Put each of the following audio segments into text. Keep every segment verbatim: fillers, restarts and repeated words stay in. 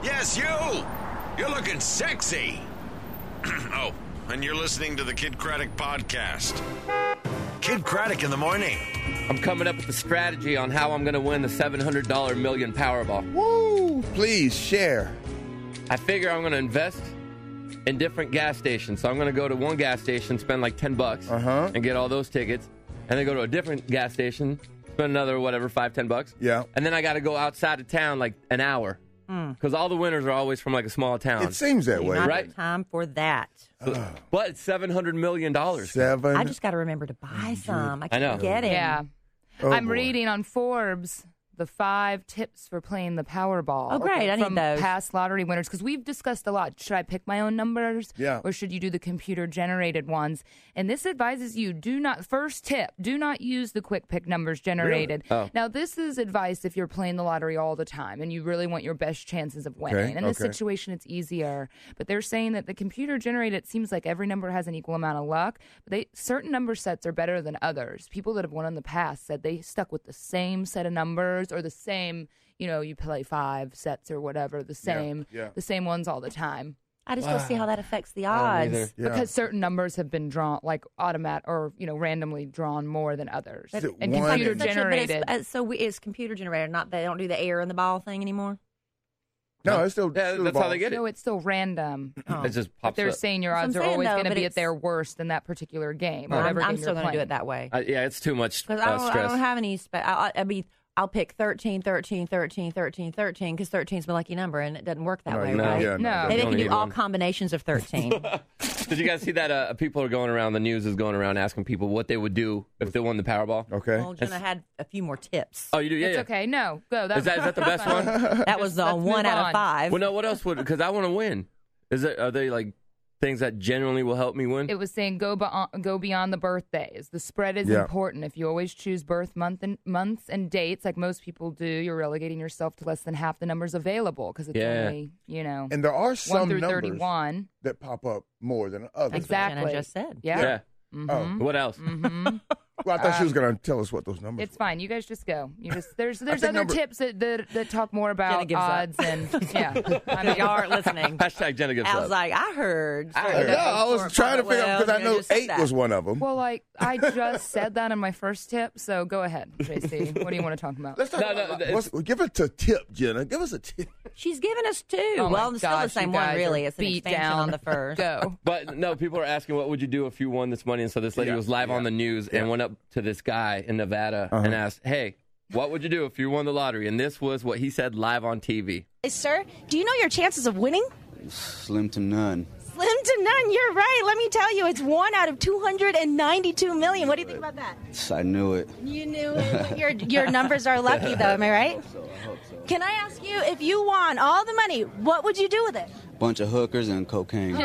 Yes, you! You're looking sexy! Oh, and you're listening to the Kid Craddock Podcast. Kid Craddock in the morning. I'm coming up with a strategy on how I'm going to win the seven hundred dollars million Powerball. Woo! Please share. I figure I'm going to invest in different gas stations. So I'm going to go to one gas station, spend like ten bucks, Uh-huh. and get all those tickets. And then go to a different gas station, spend another, whatever, five, ten bucks. Yeah. And then I got to go outside of town like an hour. Because all the winners are always from like a small town. It seems that way. Not Right. have time for that. So- but it's seven hundred million dollars. Seven. I just got to remember to buy some. I I know. keep forgetting. Yeah. Oh, I'm boy. reading on Forbes the five tips for playing the Powerball. Oh, great. I need from those. past lottery winners, because we've discussed a lot. Should I pick my own numbers? Yeah. Or should you do the computer-generated ones? And this advises you, do not, first tip, do not use the quick pick numbers generated. Oh. Now, this is advice if you're playing the lottery all the time and you really want your best chances of winning. Okay, In this okay. situation, it's easier. But they're saying that the computer-generated, it seems like every number has an equal amount of luck. But they certain number sets are better than others. People that have won in the past said they stuck with the same set of numbers or the same, you know, you play five sets or whatever, the same, yeah. the same ones all the time. I just want to see how that affects the I don't odds. either. Yeah. Because certain numbers have been drawn, like automatic or, you know, randomly drawn more than others. Is it And one- computer Such a- but it's- generated. uh, so we, it's computer generated. Not they don't do the air in the ball thing anymore. No, it's still. Yeah, still that's how ball. they get it. No, it's still random. Oh. It just But pops they're up. saying your That's odds what are I'm saying, always though, going to but be at it's- their worst in that particular game. I'm, Whatever I'm game still you're going to do playing. it that way I, yeah, it's too much uh, because I, don't- I stress. don't have any. Spe- I, I mean, I'll pick thirteen, thirteen, thirteen, thirteen, thirteen because thirteen is my lucky number, and it doesn't work that No, way, no, right? yeah, No. Maybe they You can only do need all one. combinations of thirteen. Did you guys see that uh, people are going around, the news is going around asking people what they would do if they won the Powerball? Okay. well, Jenna had a few more tips. Oh, you do? Yeah, It's yeah. okay. No, go. That, Is that, is that the best one? That was the let's one move out of on. five. Well, no, what else would, because I want to win. Is it, are they like things that genuinely will help me win? It was saying go beyond, go beyond the birthdays. The spread is Yeah. important. If you always choose birth month and months and dates, like most people do, you're relegating yourself to less than half the numbers available because it's Yeah. only, you know, And there are one some through numbers thirty-one. that pop up more than others. That's what Jenna Exactly. just said. Yeah. yeah. Mhm. Oh. What else? Mhm. Well, I thought she was Um, going to tell us what those numbers It's fine. You guys just go. You just there's there's think other number- tips that, that that talk more Jenna about gives up. odds and yeah. I Y'all mean, aren't listening. Hashtag Jenna gives I was up. like, I heard. I were. heard Yeah, that. I was trying to figure out because I Well, know just said eight that. was one of them. well, like I just said that in my first tip. So go ahead, J C. What do you want to talk about? Let's talk No, no, about, it's- what's, give us a tip, Jenna. Give us a tip. She's giving us two. Oh my well, it's still the gosh, same you one, guys really. are It's an beat expansion down. on the first. Go. But no, people are asking what would you do if you won this money, and so this lady Yeah, was live yeah, on the news and yeah. went up to this guy in Nevada Uh-huh. and asked, "Hey, what would you do if you won the lottery?" And this was what he said live on T V. Sir, do you know your chances of winning? Slim to none. Slim to none. You're right. Let me tell you, it's one out of two hundred ninety-two million. What do you think about that? I knew it. You knew it. Your, your numbers are lucky, though. Am I right? Can I ask you, if you won all the money, what would you do with it? Bunch of hookers and cocaine.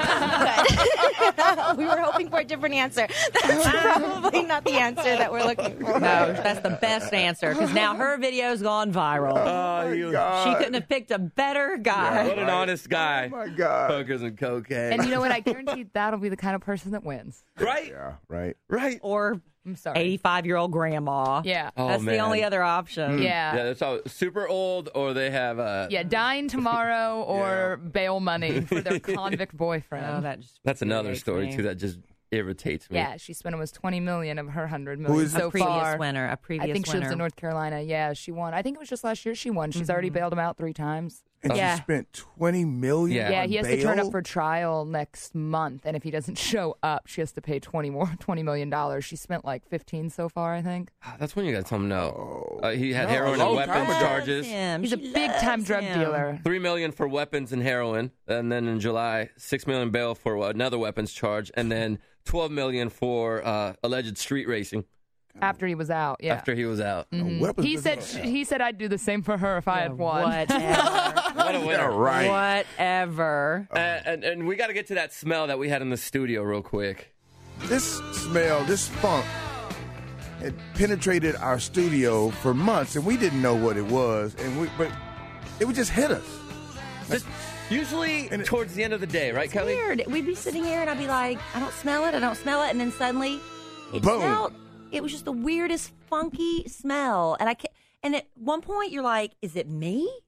We were hoping for a different answer. That's probably not the answer that we're looking for. No, that's the best answer because now her video's gone viral. Oh, you, She couldn't have picked a better guy. what an honest guy. Oh, my God. Hookers and cocaine. And you know what? I guarantee that'll be the kind of person that wins. right? Yeah, right. Right. Or I'm sorry. eighty-five-year-old grandma. Yeah. Oh, That's the man. only other option. Yeah. Yeah, that's all super old, or they have uh Yeah, dying tomorrow or bail money for their convict boyfriend. Oh, that just That's another irritates story me. too that just irritates me. Yeah, she spent almost twenty million of her one hundred Who million is- so a previous far. winner. A previous I think she winner. lives in North Carolina. Yeah, she won. I think it was just last year she won. She's already bailed him out three times. And Yeah. she spent twenty million. Yeah. Yeah, on he has bail? to turn up for trial next month, and if he doesn't show up, she has to pay twenty more, twenty million dollars. She spent like fifteen so far, I think. That's when you got to tell him no. Uh, he had No, heroin a and long weapons time ago. charges. Him. He's a She big time loves drug him. dealer. Three million for weapons and heroin, and then in July, six million bail for another weapons charge, and then twelve million for uh, alleged street racing After he was out, yeah. after he was out. Mhm. Weapons He is said not- he said I'd do the same for her if I had won. Whatever. What a Yeah, winner! right. Whatever. Uh, and and we got to get to that smell that we had in the studio real quick. This smell, this funk, had penetrated our studio for months, and we didn't know what it was, and we but it would just hit us. Just usually And it- towards the end of the day, right, Kelly? Weird. We'd be sitting here and I'd be like, I don't smell it. I don't smell it. And then suddenly, it Boom. smelled. It was just the weirdest, funky smell. And I can't, and at one point, you're like, is it me?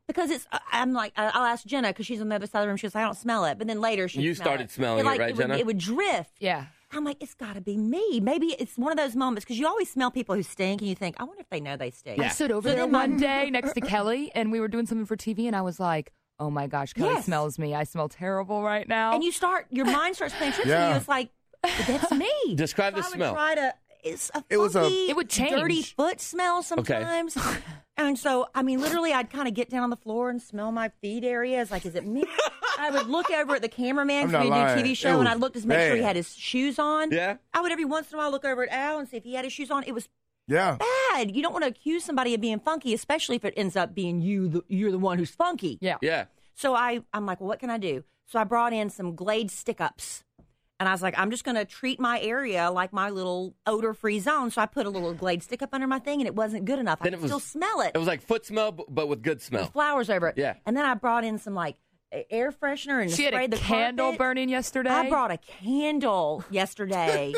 Because it's, I'm like, I'll ask Jenna because she's on the other side of the room. She goes, I don't smell it. But then later she You smell started it. smelling like, it, right, it would, Jenna? It would drift. Yeah. I'm like, it's got to be me. Maybe it's one of those moments because you always smell people who stink and you think, I wonder if they know they stink. I stood over So there then my- one day next to Kelly, and we were doing something for T V, and I was like, oh my gosh, Kelly Yes. smells me. I smell terrible right now. And you start, your mind starts playing tricks on Yeah. you. It's like, that's me. Describe So the I would smell. Try to, it's a It was a- funky, It would change. dirty foot smell sometimes. And so, I mean, literally, I'd kind of get down on the floor and smell my feet areas. Like, is it me? I would look over at the cameraman I'm because we not do a lying. T V It show, and was I'd look to make sure he bad. had his shoes on. Yeah. I would every once in a while look over at Al and see if he had his shoes on. It was Yeah. bad. You don't want to accuse somebody of being funky, especially if it ends up being you. The, you're the one who's funky. yeah. Yeah. So I, I'm like, well, what can I do? So I brought in some Glade stick-ups. And I was like, I'm just going to treat my area like my little odor-free zone. So I put a little Glade stick-up under my thing, and it wasn't good enough. I Then could it was- still smell it. It was like foot smell, b- but with good smell. With flowers over it. Yeah. And then I brought in some, like, a- air freshener and She had a sprayed the candle carpet. burning yesterday. I brought a candle yesterday,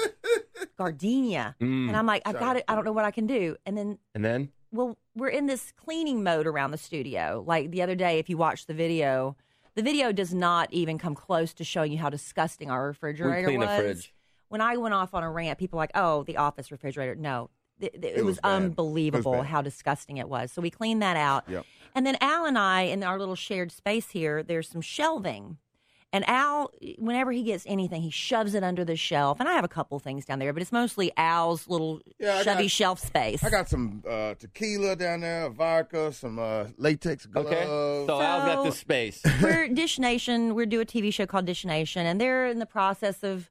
gardenia. Mm. And I'm like, I've got it. I don't know what I can do. And then And then? well, we're in this cleaning mode around the studio. Like the other day, if you watch the video, the video does not even come close to showing you how disgusting our refrigerator clean the was. fridge. When I went off on a rant, people were like, oh, the office refrigerator. No, th- th- it, It was, was bad. unbelievable It was bad. how disgusting it was. So we cleaned that out. Yep. And then Al and I, in our little shared space here, there's some shelving. And Al, whenever he gets anything, he shoves it under the shelf. And I have a couple things down there, but it's mostly Al's little Yeah, I shovey got- shelf space. I got some uh, tequila down there, a vodka, some uh, latex gloves. Okay. So Al's got this space. We're Dish Nation. We do a T V show called Dish Nation, and they're in the process of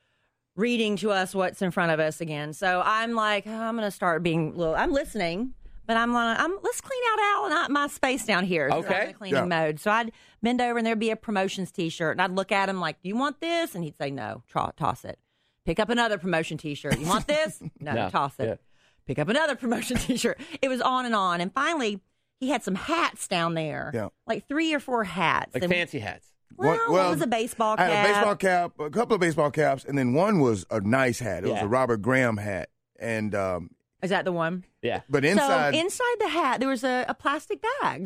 reading to us what's in front of us again. So I'm like, oh, I'm going to start being. Well, I'm listening, but I'm like, I'm let's clean out Al and not my space down here. So Okay. I'm in cleaning Yeah. mode. So I'd bend over, and there'd be a promotions T-shirt, and I'd look at him like, "Do you want this?" And he'd say, "No." Tra- toss it. Pick up another promotion T-shirt. You want this? No. No. Toss it. Yeah. Pick up another promotion T-shirt. It was on and on, and finally. He had some hats down there, Yeah. like three or four hats. Like And- fancy hats. Well, One- one was a baseball cap. I had a baseball cap, a couple of baseball caps, and then one was a nice hat. It was Yeah. a Robert Graham hat. And um, Is that the one? Yeah. but inside, So inside the hat, there was a, a plastic bag.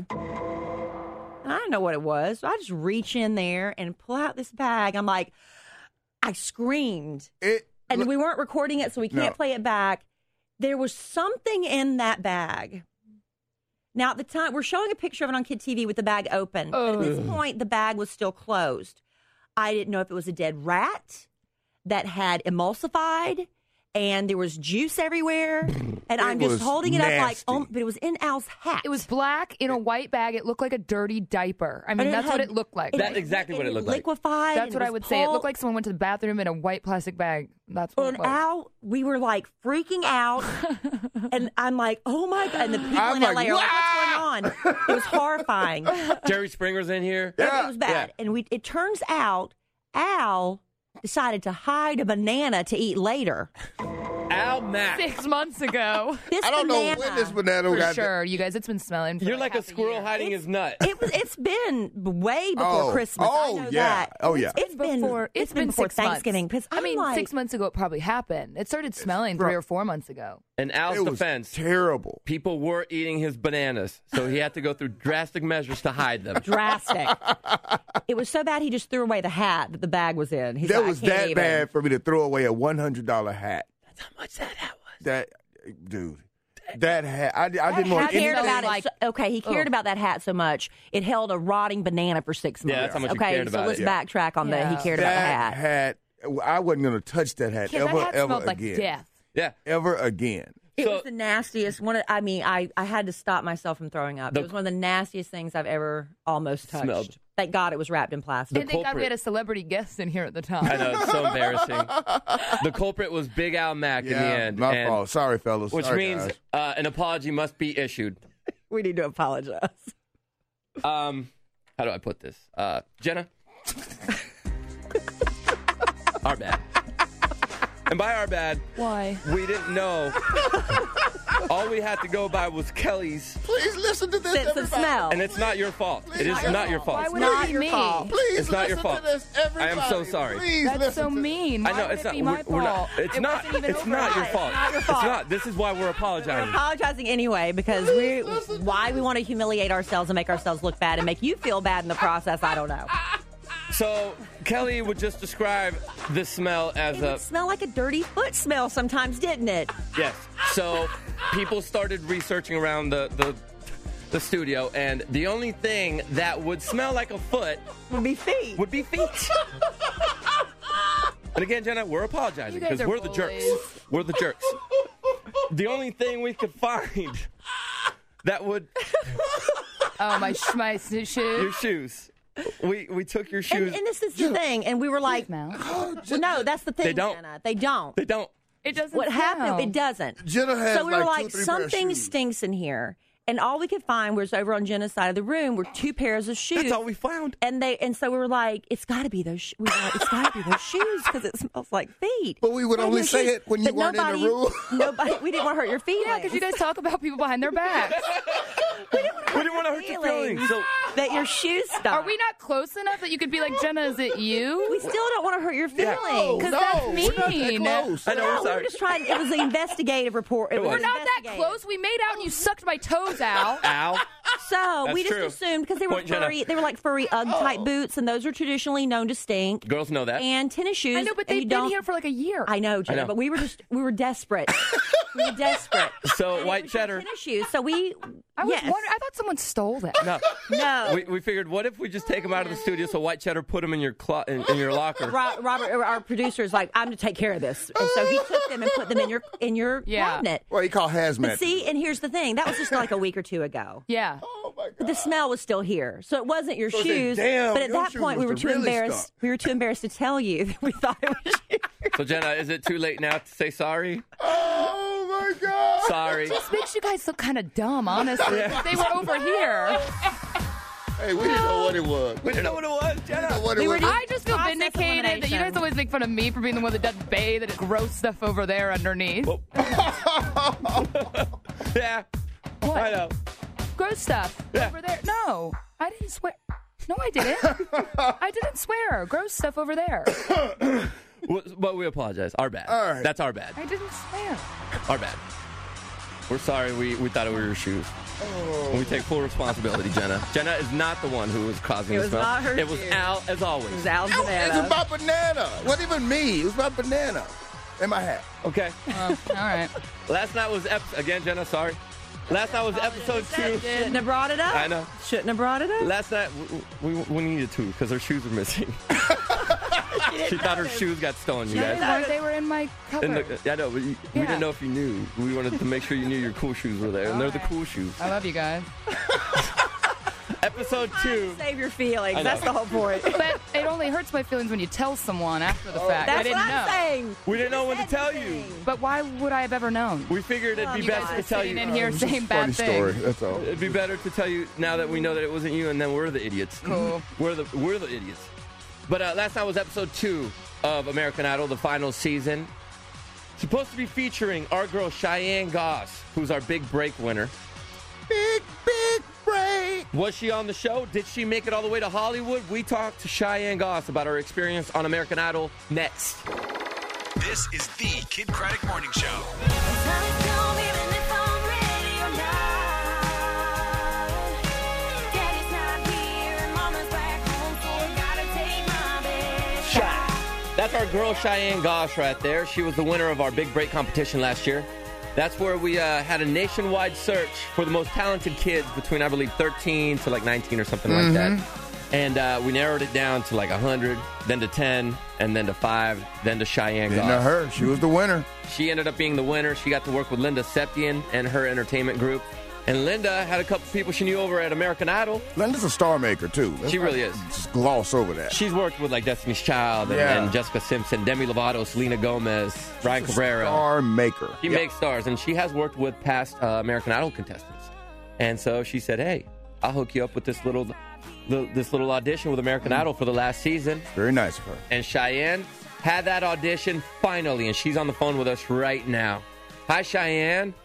And I didn't know what it was. So I just reach in there and pull out this bag. I'm like, I screamed. it And we weren't recording it, so we can't No. play it back. There was something in that bag. Now, at the time, we're showing a picture of it on Kid T V with the bag open. But at this point, the bag was still closed. I didn't know if it was a dead rat that had emulsified, and there was juice everywhere. And I'm just was holding it up like, nasty. oh, but it was in Al's hat. It was black in a white bag. It looked like a dirty diaper. I But mean, that's had- what it looked like. That's exactly what it looked like. Liquefied. That's and what I was would say. It pulp. looked like someone went to the bathroom in a white plastic bag. That's what And it was. Al, we were like freaking out, and I'm like, "Oh my god!" And the people I'm in like, L A are like, "Wah!" "What's going on?" It was horrifying. Jerry Springer's in here. Yeah. It was bad. Yeah. And we. It turns out Al decided to hide a banana to eat later. Al Mack. Six months ago. This I don't banana, know when this banana For got sure. You guys, it's been smelling. For You're like a half squirrel year. hiding his nut. It was. It's been way before Oh. Christmas. Oh, I know yeah. that. Oh, yeah. It's been. Before, it's been before six Thanksgiving. months. Because I mean, like, six months ago it probably happened. It started smelling three or four months ago. In Al's it was defense, terrible. people were eating his bananas, so he had to go through drastic measures to hide them. drastic. It was so bad he just threw away the hat that the bag was in. He's That like, was I can't that even. bad for me to throw away a one hundred dollar hat. That's how much that hat was. That, dude, that hat. I, I didn't He want cared anything. about like- it. So, okay, he cared Ugh. about that hat so much it held a rotting banana for six months. Yeah, that's how much he okay, cared so about let's it. backtrack on that. He Yeah. cared about the That hat. hat. I wasn't going to touch that hat Yeah, ever, that hat ever smelled like again. death. Yeah. Ever again. It So- was the nastiest one. Of, I mean, I, I had to stop myself from throwing up. The- it was one of the nastiest things I've ever almost touched. Smelled. Thank God it was wrapped in plastic. And thank God we culprit. had a celebrity guest in here at the time. I know, it's so embarrassing. The culprit was Big Al Mack in the end. my and- fault. Sorry, fellas. Which Sorry, means guys. uh, an apology must be issued. We need to apologize. Um, how do I put this? Uh, Jenna? Our bad. And by our bad, Why? we didn't know. all we had to go by was Kelly's, Please listen to this, Sense of everybody. smell. and it's not your fault. It is not your fault. Why would Not it be your me? fault. Please It's not your listen fault. to this, everybody. I am so sorry. Please That's listen so to mean. I Why know would it's it not. be my We're, we're not. fault? It's It not. wasn't even It's over not your us. fault. It's not your It's fault. not. This is why we're We're apologizing. apologizing anyway because we why we want to humiliate ourselves and make ourselves look bad and make you feel bad in the process. I don't know. So Kelly would just describe the smell as It a would smell like a dirty foot smell sometimes, didn't it? yes. So people started researching around the the. the studio, and the only thing that would smell like a foot Would be feet. would be feet. And again, Jenna, we're apologizing You guys because are we're the jerks. bullies. We're the jerks. The only thing we could find that would Oh, my sh- my s- your shoes. shoes. We we took your And, shoes. and this is the thing, and we were like, Smell. well, no, that's the thing, They don't. Jenna. They don't. They don't. It doesn't. What smell. happened? It doesn't. Jenna has So we were like, like, two, three pair of something shoes. stinks in here. And all we could find was over on Jenna's side of the room were two pairs of shoes. That's all we found. And they and so we were like, it's got to be those. Sh- we were like, it's got to be those shoes because it smells like feet. But we would Like only those say shoes. it when you But weren't in the nobody, room. Nobody. We didn't want to hurt your feelings. Yeah, because you guys talk about people behind their backs. We didn't want to hurt your feelings. So that your shoes stink. Are we not close enough that you could be like, Jenna, is it you? We still don't want to hurt your feelings. No, Because no, that's we're not that mean. close. I know. No, I'm we were sorry. just trying. It was an investigative report. It, It was was. We're not that investigative. close. We made out and you sucked my toes out. Al. So That's we just true. assumed because they were Point, Jenna. furry, they were like furry UGG type boots, and those are traditionally known to stink. Girls know that. And tennis shoes. I know, but and they've you been don't- here for like a year. I know, Jenna, I know. but we were just we were desperate. we were desperate. So And white we had cheddar. tennis shoes. So we. I was yes. wondering. I thought someone stole them. No. No. We, we figured, what if we just take them out of the studio so White Cheddar put them in your clo- in, in your locker? Ro- Robert, our producer, is like, I'm to take care of this, and so he took them and put them in your in your Yeah. cabinet. Well, he called hazmat. But see, and here's the thing: that was just like a week or two ago. Yeah. Oh my But the smell was still here, so it wasn't your So I said, shoes. "Damn, but at your that shoes point, we were must too have really embarrassed. stunk." We were too embarrassed to tell you that we thought it was you. So Jenna, is it too late now to say sorry? Oh my God. Sorry. This makes you guys look kind of dumb, honestly. If they were over here. Hey, we didn't know what it was. We didn't know what it was, We didn't know Jenna. what it We were was. just- I just feel Process vindicated that you elimination. guys always make fun of me for being the one that doesn't bathe and gross stuff over there underneath. Whoa. Yeah. What? I know. Gross stuff Yeah. over there. No, I didn't swear. No, I didn't. I didn't swear. Gross stuff over there. Well, But we apologize. Our bad. All right. That's our bad. I didn't swear. Our bad. We're sorry. We, we thought it were your shoes. Oh. And we take full responsibility, Jenna. Jenna is not the one who was causing It the was smell. not her It was shoes. Al, as always. It was Al's It was banana. about banana. It wasn't even me. It was about banana. And my hat. Okay. Oh, all right. Last night was ep- again, Jenna. Sorry. Last night was episode two. Shouldn't have brought it up. I know. Shouldn't have brought it up. Last night we, we, we needed to because her shoes were missing. She thought her shoes got stolen. You They, guys. weren't, they were in my In cupboard. the, I know, but you, we Yeah. didn't know if you knew. We wanted to make sure you knew your cool shoes were there, and they're the cool shoes. I love you guys. Episode two. Save your feelings. I know. That's the whole point. But it only hurts my feelings when you tell someone after the fact. I That's didn't what I'm know. saying. We didn't know when to tell you. Anything. But why would I have ever known? We figured it'd be You best guys to are tell sitting you. in here It's just saying a funny bad story. things. That's all. It'd be better to tell you now that we know that it wasn't you, and then we're the idiots. Cool. We're the we're the idiots. But uh, last night was episode two of American Idol, the final season. Supposed to be featuring our girl Cheyenne Goss, who's our big break winner. Big, big break. Was she on the show? Did she make it all the way to Hollywood? We talked to Cheyenne Goss about her experience on American Idol next. This is the Kid Craddock Morning Show. That's our girl Cheyenne Goss right there. She was the winner of our big break competition last year. That's where we uh, had a nationwide search for the most talented kids between, I believe, thirteen to like nineteen or something like that. And uh, we narrowed it down to like one hundred, then to ten, and then to five, then to Cheyenne Didn't know Goss. her. She was the winner. She ended up being the winner. She got to work with Linda Septian and her entertainment group. And Linda had a couple people she knew over at American Idol. Linda's a star maker, too. Let's She not really is. Just gloss over that. She's worked with like Destiny's Child and, Yeah. and Jessica Simpson, Demi Lovato, Selena Gomez, Ryan She's a Cabrera. Star maker. She Yep. makes stars, and she has worked with past uh, American Idol contestants. And so she said, "Hey, I'll hook you up with this little, the, this little audition with American Idol for the last season." Very nice of her. And Cheyenne had that audition finally, and she's on the phone with us right now. Hi, Cheyenne.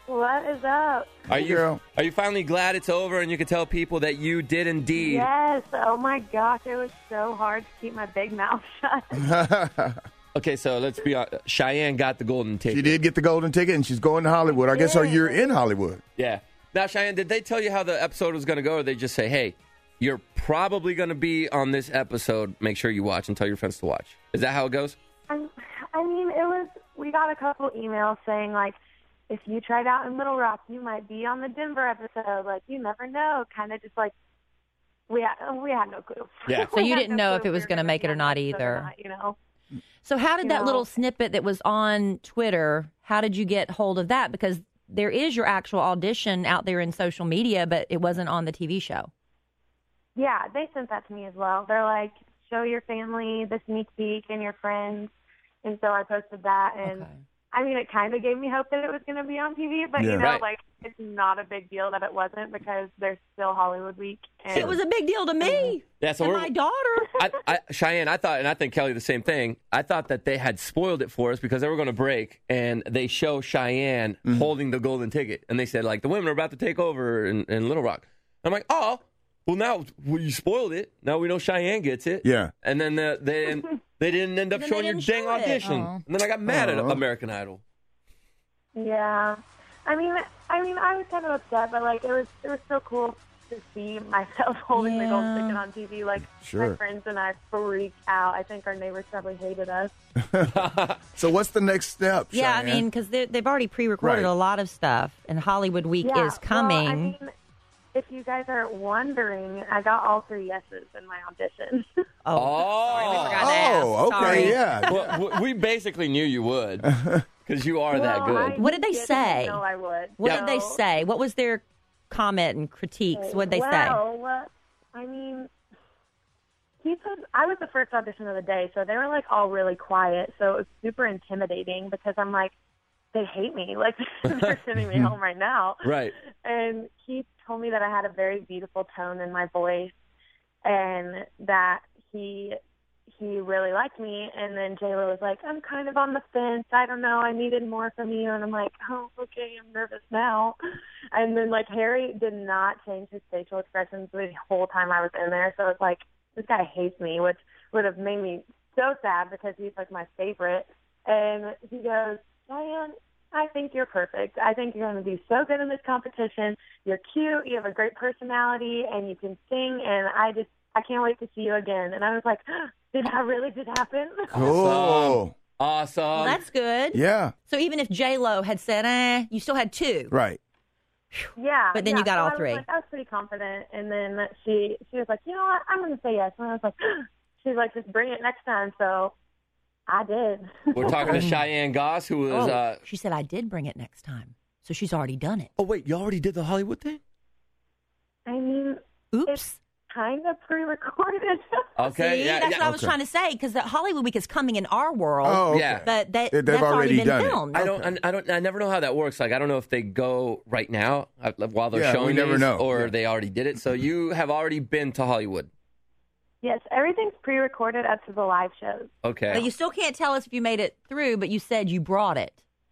What is up? Are you Girl. are you finally glad it's over and you can tell people that you did indeed? Yes. Oh my gosh, it was so hard to keep my big mouth shut. Okay, so let's be honest. Cheyenne got the golden ticket. She did get the golden ticket, and she's going to Hollywood. I guess so. You're in Hollywood. Yeah. Now, Cheyenne, did they tell you how the episode was going to go, or they just say, hey, you're probably going to be on this episode. Make sure you watch and tell your friends to watch. Is that how it goes? I, I mean, it was. We got a couple emails saying like, if you tried out in Little Rock, you might be on the Denver episode. Like, you never know. Kind of just like we had. We had no clue. Yeah. So We you had didn't no know clue if it was we were going to gonna make be it or on not the episode either. not, you know. So how did You that know. little snippet that was on Twitter, how did you get hold of that? Because there is your actual audition out there in social media, but it wasn't on the T V show. Yeah, they sent that to me as well. They're like, show your family the sneak peek and your friends. And so I posted that, and Okay. I mean, it kind of gave me hope that it was going to be on T V, but Yeah. you know, Right. like, it's not a big deal that it wasn't because there's still Hollywood Week. And It was a big deal to me Yeah, so and we're, my daughter. I, I, Cheyenne, I thought, and I think Kelly the same thing. I thought that they had spoiled it for us because they were going to break, and they show Cheyenne holding the golden ticket, and they said like the women are about to take over in, in Little Rock. I'm like, oh, well now well, you spoiled it. Now we know Cheyenne gets it. Yeah. And then the, they they didn't end up And then showing they your didn't dang show it. audition, Oh. and then I got mad at Oh. American Idol. Yeah, I mean, I mean, I was kind of upset, but like, it was it was so cool to see myself holding the gold Yeah. ticket on T V. Like, Sure. my friends and I freaked out. I think our neighbors probably hated us. So what's the next step? Yeah, I Cheyenne? mean, because they've already pre-recorded Right. a lot of stuff, and Hollywood Week Yeah, is coming. Well, I mean, if you guys are wondering, I got all three yeses in my audition. oh, Oh, we forgot to ask. Oh, okay, Sorry. yeah. well, w- we basically knew you would because you are that Well, I good. What did they didn't say? know I would. What Yeah. did they So- say? What was their comment and critiques? What did they say? well, uh, I mean, he said I was the first audition of the day, so they were like all really quiet. So it was super intimidating because I'm like, they hate me. Like they're sending me home right now. Right. And he told me that I had a very beautiful tone in my voice, and that he he really liked me. And then J-Lo was like, I'm kind of on the fence. I don't know. I needed more from you. And I'm like, oh, okay, I'm nervous now. And then, like, Harry did not change his facial expressions the whole time I was in there. So it's like, this guy hates me, which would have made me so sad because he's, like, my favorite. And he goes, Diane, I think you're perfect. I think you're going to do so good in this competition. You're cute. You have a great personality, and you can sing. And I just, I can't wait to see you again. And I was like, did that really just happen? Cool. Awesome. Well, that's good. Yeah. So even if J Lo had said, "eh," you still had two. Right. Yeah. But then yeah. you got So all I was, three. like, I was pretty confident. And then she she was like, you know what? I'm going to say yes. And I was like, she's like, just bring it next time. So I did. We're talking to Cheyenne Goss, who was. Oh, Uh, she said, "I did bring it next time." So she's already done it. oh wait, you already did the Hollywood thing? I mean, Oops. it's kind of pre-recorded. Okay. See, yeah, that's yeah. what I was Okay. trying to say because the Hollywood Week is coming in our world. Oh, okay. Yeah. But that, They've that's already been done it. filmed. I don't. I, I don't. I never know how that works. Like, I don't know if they go right now uh, while they're Yeah, we showing never these, know. or Yeah. they already did it. So you have already been to Hollywood. Yes, everything's pre-recorded up to the live shows. Okay. But you still can't tell us if you made it through, but you said you brought it.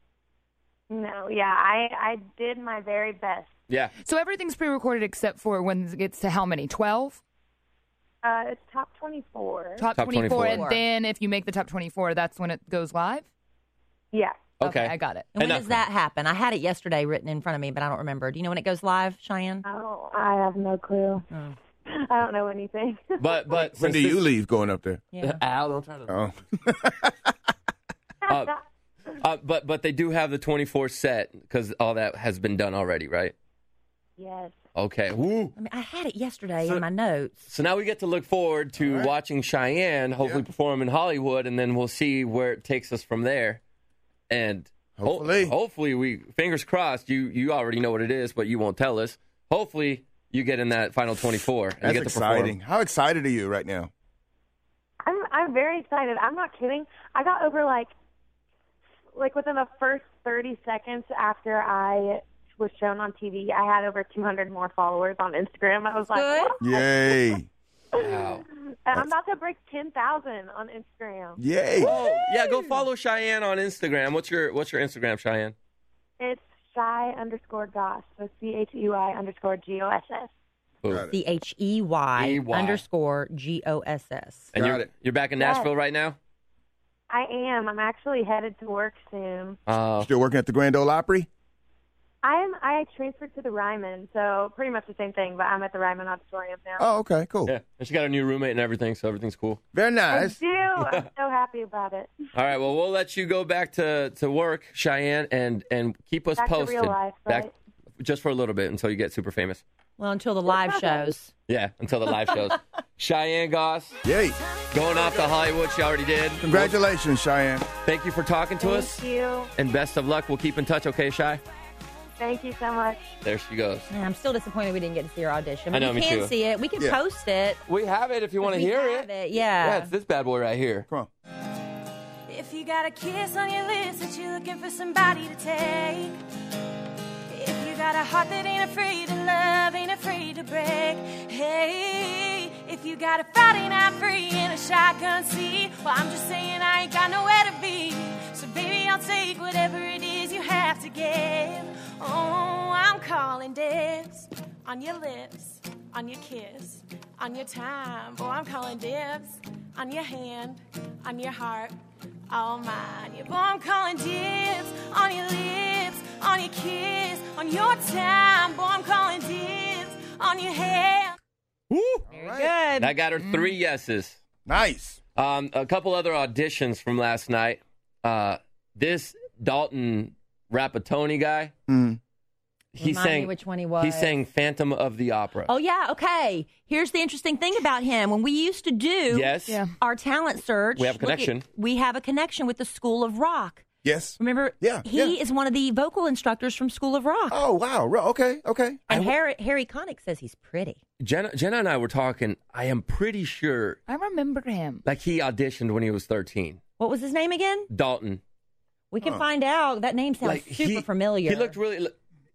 No, yeah, I, I did my very best. yeah. So everything's pre-recorded except for when it gets to how many? twelve? Uh, it's top twenty-four. Top, Top twenty-four. twenty-four. And then if you make the top twenty-four, that's when it goes live? Yeah. Okay. I got it. And when And does that- that happen? I had it yesterday written in front of me, but I don't remember. Do you know when it goes live, Cheyenne? Oh, I have no clue. Oh. I don't know anything. But but When do since you this- leave going up there? Yeah. Al, don't try to. Oh. Uh, uh, but but they do have the twenty-four set because all that has been done already, right? Yes. Okay. Woo. I mean, I had it yesterday So- in my notes. So now we get to look forward to watching Cheyenne hopefully Yeah. perform in Hollywood, and then we'll see where it takes us from there. And ho- Hopefully. hopefully we fingers crossed. You you already know what it is, but you won't tell us. Hopefully you get in that final twenty-four and That's you get to perform. exciting. How excited are you right now? I'm I'm very excited. I'm not kidding. I got over like like within the first thirty seconds after I was shown on T V, I had over two hundred more followers on Instagram. I was like, Good. what? Yay. Wow. And I'm about to break ten thousand on Instagram. Yay. Oh yeah, go follow Cheyenne on Instagram. What's your what's your Instagram, Cheyenne? It's Shy underscore Goss. So C H E Y underscore G O S S. C H E Y E Y. underscore G O S S. And Got you're, it. you're back in Yes. Nashville right now? I am. I'm actually headed to work soon. Uh, Still working at the Grand Ole Opry? I am. I transferred to the Ryman, so pretty much the same thing, but I'm at the Ryman Auditorium now. Oh, okay, cool. yeah. And she got a new roommate and everything, so everything's cool. Very I nice. do. I'm so happy about it. All right, well, we'll let you go back to, to work, Cheyenne, and, and keep us Back to posted. real life, right? Back just for a little bit until you get super famous. Well, until the live shows. Yeah, until the live shows. Cheyenne Goss, Yay. going off to Hollywood. She already did. Congratulations, Cheyenne. Thank you for talking to us. Thank you. And best of luck. We'll keep in touch, okay, Shy? Thank you so much. There she goes. Man, I'm still disappointed we didn't get to see her audition. I But know, we me can too. see it. We can Yeah. post it. We have it if you want to We hear have it. it, yeah. Yeah, it's this bad boy right here. Come on. If you got a kiss on your lips that you're looking for somebody to take. If you got a heart that ain't afraid to love, ain't afraid to break. Hey, if you got a Friday night free in a shotgun seat. Well, I'm just saying I ain't got nowhere to be. So baby, I'll take whatever it is you have to give. Oh, I'm calling dibs on your lips, on your kiss, on your time. Boy, I'm calling dibs on your hand, on your heart, all mine. Yeah, boy, I'm calling dibs on your lips, on your kiss, on your time. Boy, I'm calling dibs on your hand. Woo! Very good. That got her three yeses. Nice. Um, a couple other auditions from last night. Uh, this Dalton Rapatoni guy, Mm. he Remind me sang which one he was. He sang Phantom of the Opera. Oh, yeah, okay. Here's the interesting thing about him. When we used to do Yes. Yeah. our talent search, We have a look at- connection. we have a connection with the School of Rock. Yes. Remember, Yeah, he yeah. is one of the vocal instructors from School of Rock. Oh, wow. Ro- Okay, okay. And Harry, Harry Connick says he's pretty. Jenna, Jenna and I were talking. I am pretty sure, I remember him. like he auditioned when he was thirteen. What was his name again? Dalton. We can Huh. find out. That name sounds Like, super he- familiar. He looked really.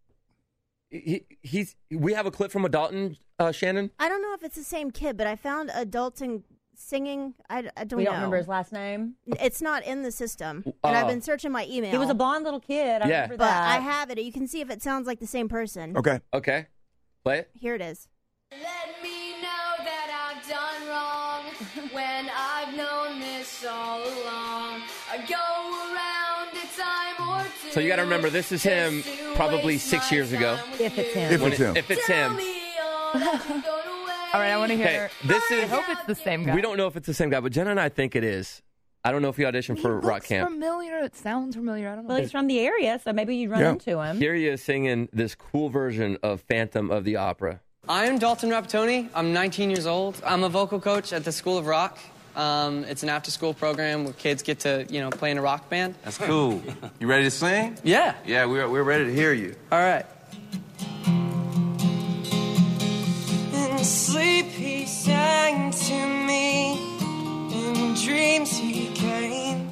He, he's. We have a clip from a Dalton, uh, Shannon. I don't know if it's the same kid, but I found a Dalton singing. I, I don't we know. don't remember his last name. It's not in the system, and I've Oh. been searching my email. He was a blonde little kid. I Yeah. remember but that. I have it. You can see if it sounds like the same person. Okay. Okay, play it. Here it is. Let me know that I've done wrong when I've known this all along. I go around a time or two. So you got to remember, this is him probably six years ago. If it's him. If When it's it- him. If it's him. All right, I want to Okay, hear. this I is. hope it's the same guy. We don't know if it's the same guy, but Jenna and I think it is. I don't know if he auditioned He for looks Rock Camp. familiar. It sounds familiar. I don't know. Well, he's from the area, so maybe you'd run Yeah. into him. Here he is singing this cool version of Phantom of the Opera. I'm Dalton Rapatoni. I'm nineteen years old. I'm a vocal coach at the School of Rock. Um, it's an after-school program where kids get to, you know, play in a rock band. That's cool. You ready to sing? Yeah. Yeah, we're, we're ready to hear you. All right. In sleep he sang to me, in dreams he came.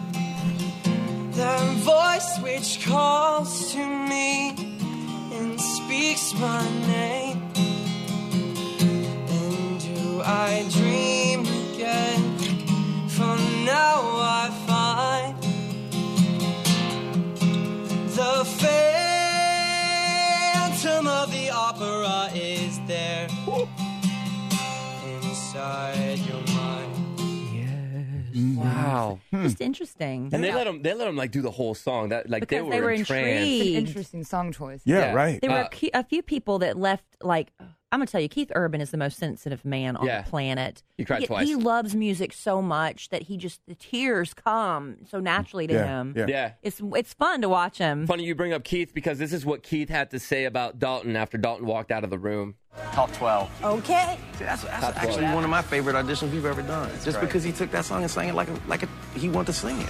The voice which calls to me and speaks my name. And do I dream again? For now I find the Phantom of the Opera is there inside your mind. Wow. Just interesting. And they let him. They let him like do the whole song. That like Because they were, they were entranced. intrigued. It's an interesting song choice. Yeah, Yeah. right. There were Uh, a, key- a few people that left, like, I'm going to tell you, Keith Urban is the most sensitive man on Yeah. the planet. He cried he, twice. He loves music so much that he just, the tears come so naturally to Yeah, him. yeah. Yeah. It's it's fun to watch him. Funny you bring up Keith because this is what Keith had to say about Dalton after Dalton walked out of the room. Top twelve. Okay. See, that's that's Top actually twelve. one of my favorite auditions we've ever done. Just great. because he took that song and sang it like a, like a, he wanted to sing it.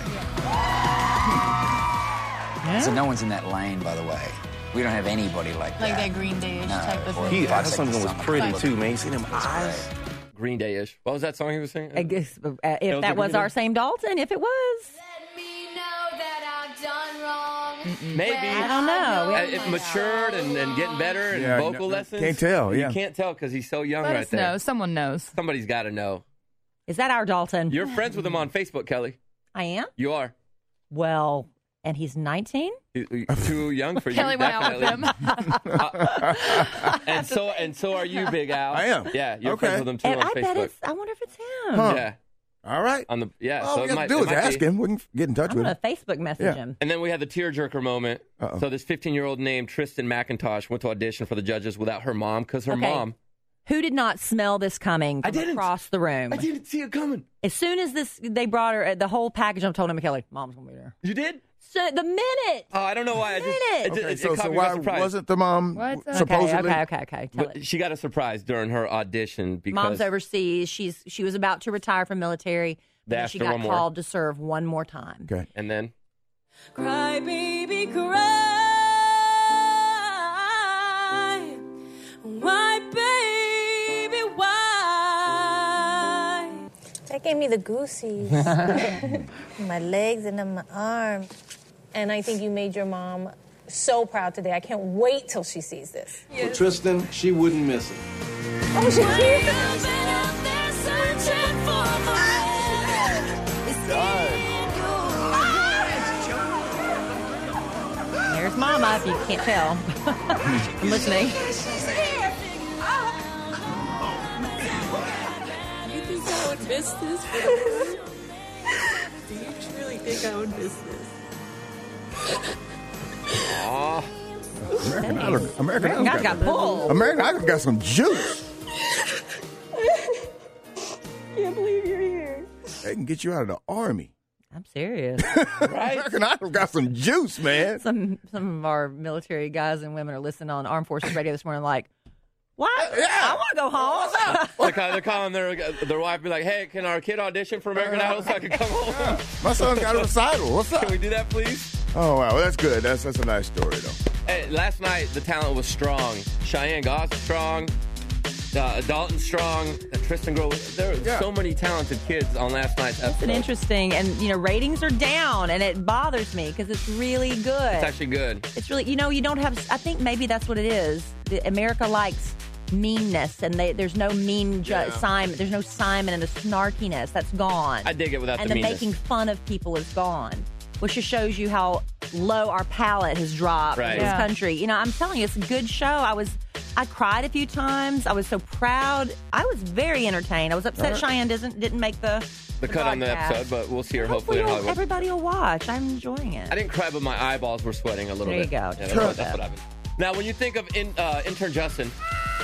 So no one's in that lane, by the way. We don't have anybody like that. Like that Green Day-ish No, type of or- thing. He, Yeah, that it's song like the was song pretty about- too, man. You see them That's eyes? great. Green Day-ish. What was that song he was singing? I guess uh, It if was that a was Green our Day? same Dalton, if it was. Let me know that I've done wrong. Maybe. I don't know. We Uh, haven't it matured and, and getting better and Yeah, vocal no- lessons. can't tell, yeah. You can't tell because he's so young Let right us there. know. Someone knows. Somebody's got to know. Is that our Dalton? You're friends with him on Facebook, Kelly. I am? You are. Well, And he's nineteen? Too young for you. Kelly went out with definitely. him. Uh, and so and so are you, Big Al. I am. Yeah, you're Okay. friends with him too And on I Facebook. bet it's, I wonder if it's him. Huh. Yeah. All right. On the yeah. All so we it got might, to do it is might ask be. him. We can get in touch I'm with going him. to Facebook message Yeah. him. And then we had the tearjerker moment. Uh-oh. So this fifteen-year-old named Tristan McIntosh went to audition for the judges without her mom because her Okay. mom. Who did not smell this coming from I didn't. across the room? I didn't see it coming. As soon as this, they brought her, the whole package, I'm told him, Kelly, Mom's going to be there. You did? So the minute. Oh, I don't know why. I just, it, Minute. it, Okay, it so, caught so me by why surprise. wasn't the mom What's up? supposedly? Okay, okay, okay, okay. Tell But it. she got a surprise during her audition because Mom's overseas. She's she was about to retire from military. They And asked she her got one more. called to serve one more time. Okay. And then Cry, baby, cry. Why, baby, why? That gave me the goosies. My legs and then my arms. And I think you made your mom so proud today. I can't wait till she sees this. For Tristan, she wouldn't miss it. Oh, she keeps There's Mama, if you can't tell. I'm listening. You think I would miss this for the world? Do you truly think I would miss this? Aw. American Idol. American, American Idol Idol got pulled. American Idol got some juice. Can't believe you're here. They can get you out of the army. I'm serious. Right? American Idol got some juice, man. Some some of our military guys and women are listening on Armed Forces Radio this morning like, what? Yeah. I want to go home. They're calling, they're calling their their wife, be like, "Hey, can our kid audition for American Idol so I can come home? My son's got a recital. What's up? Can we do that, please?" Oh, wow. Well, that's good. That's that's a nice story, though. Hey, last night the talent was strong. Cheyenne Goss was strong. Uh, Dalton strong. Uh, Tristan Grove. There were Yeah. so many talented kids on last night's It's episode. an interesting, and you know, ratings are down, and it bothers me because it's really good. It's actually good. It's really, you know, you don't have. I think maybe that's what it is. The, America likes meanness, and they, there's no mean ju- Yeah. Simon. There's no Simon, and the snarkiness that's gone. I dig it without and the the meanness. making fun of people is gone, which just shows you how low our palate has dropped Right. in this Yeah. country. You know, I'm telling you, it's a good show. I was, I cried a few times. I was so proud. I was very entertained. I was upset Cheyenne doesn't didn't make the The cut on the broadcast. episode, but we'll see her hopefully Hopefully, in you'll- Hollywood. everybody will watch. I'm enjoying it. I didn't cry, but my eyeballs were sweating a little There you bit. go. Yeah, that's, Sure. what, that's what happened. Now, when you think of in, uh, intern Justin,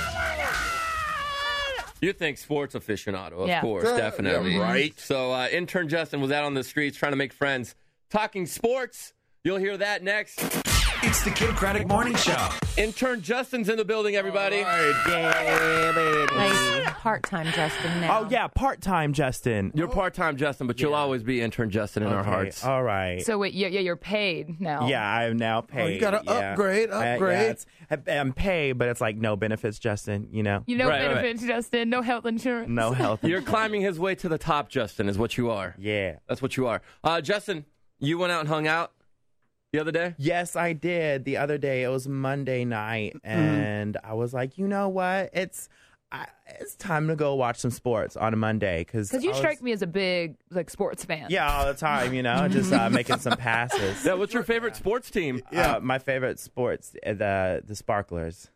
you think sports aficionado, of Yeah. course, Yeah, definitely. yeah, right. So, uh, intern Justin was out on the streets trying to make friends, talking sports. You'll hear that next. It's the Kid Craddock Morning Show. Intern Justin's in the building, everybody. Yeah, baby. Nice part-time Justin now. Oh, yeah, part-time Justin. You're part-time Justin, but you'll always be intern Justin in our Okay, hearts. All right. So wait, yeah, yeah, you're paid now. Yeah, I'm now paid. you gotta yeah. upgrade, I- upgrade. yeah, it's- I- I'm paid, but it's like no benefits, Justin, you know? You know Right, right. benefits, Justin. No health insurance. No health. You're climbing his way to the top, Justin, is what you are. Yeah. That's what you are. Uh, Justin, you went out and hung out the other day? Yes, I did. The other day, it was Monday night, and I was like, you know what? It's I, it's time to go watch some sports on a Monday. Because Because you strike me as a big like sports fan. Yeah, all the time, you know, just uh, making some passes. Yeah, what's your favorite sports team? Uh, my favorite sports, uh, the the Sparklers.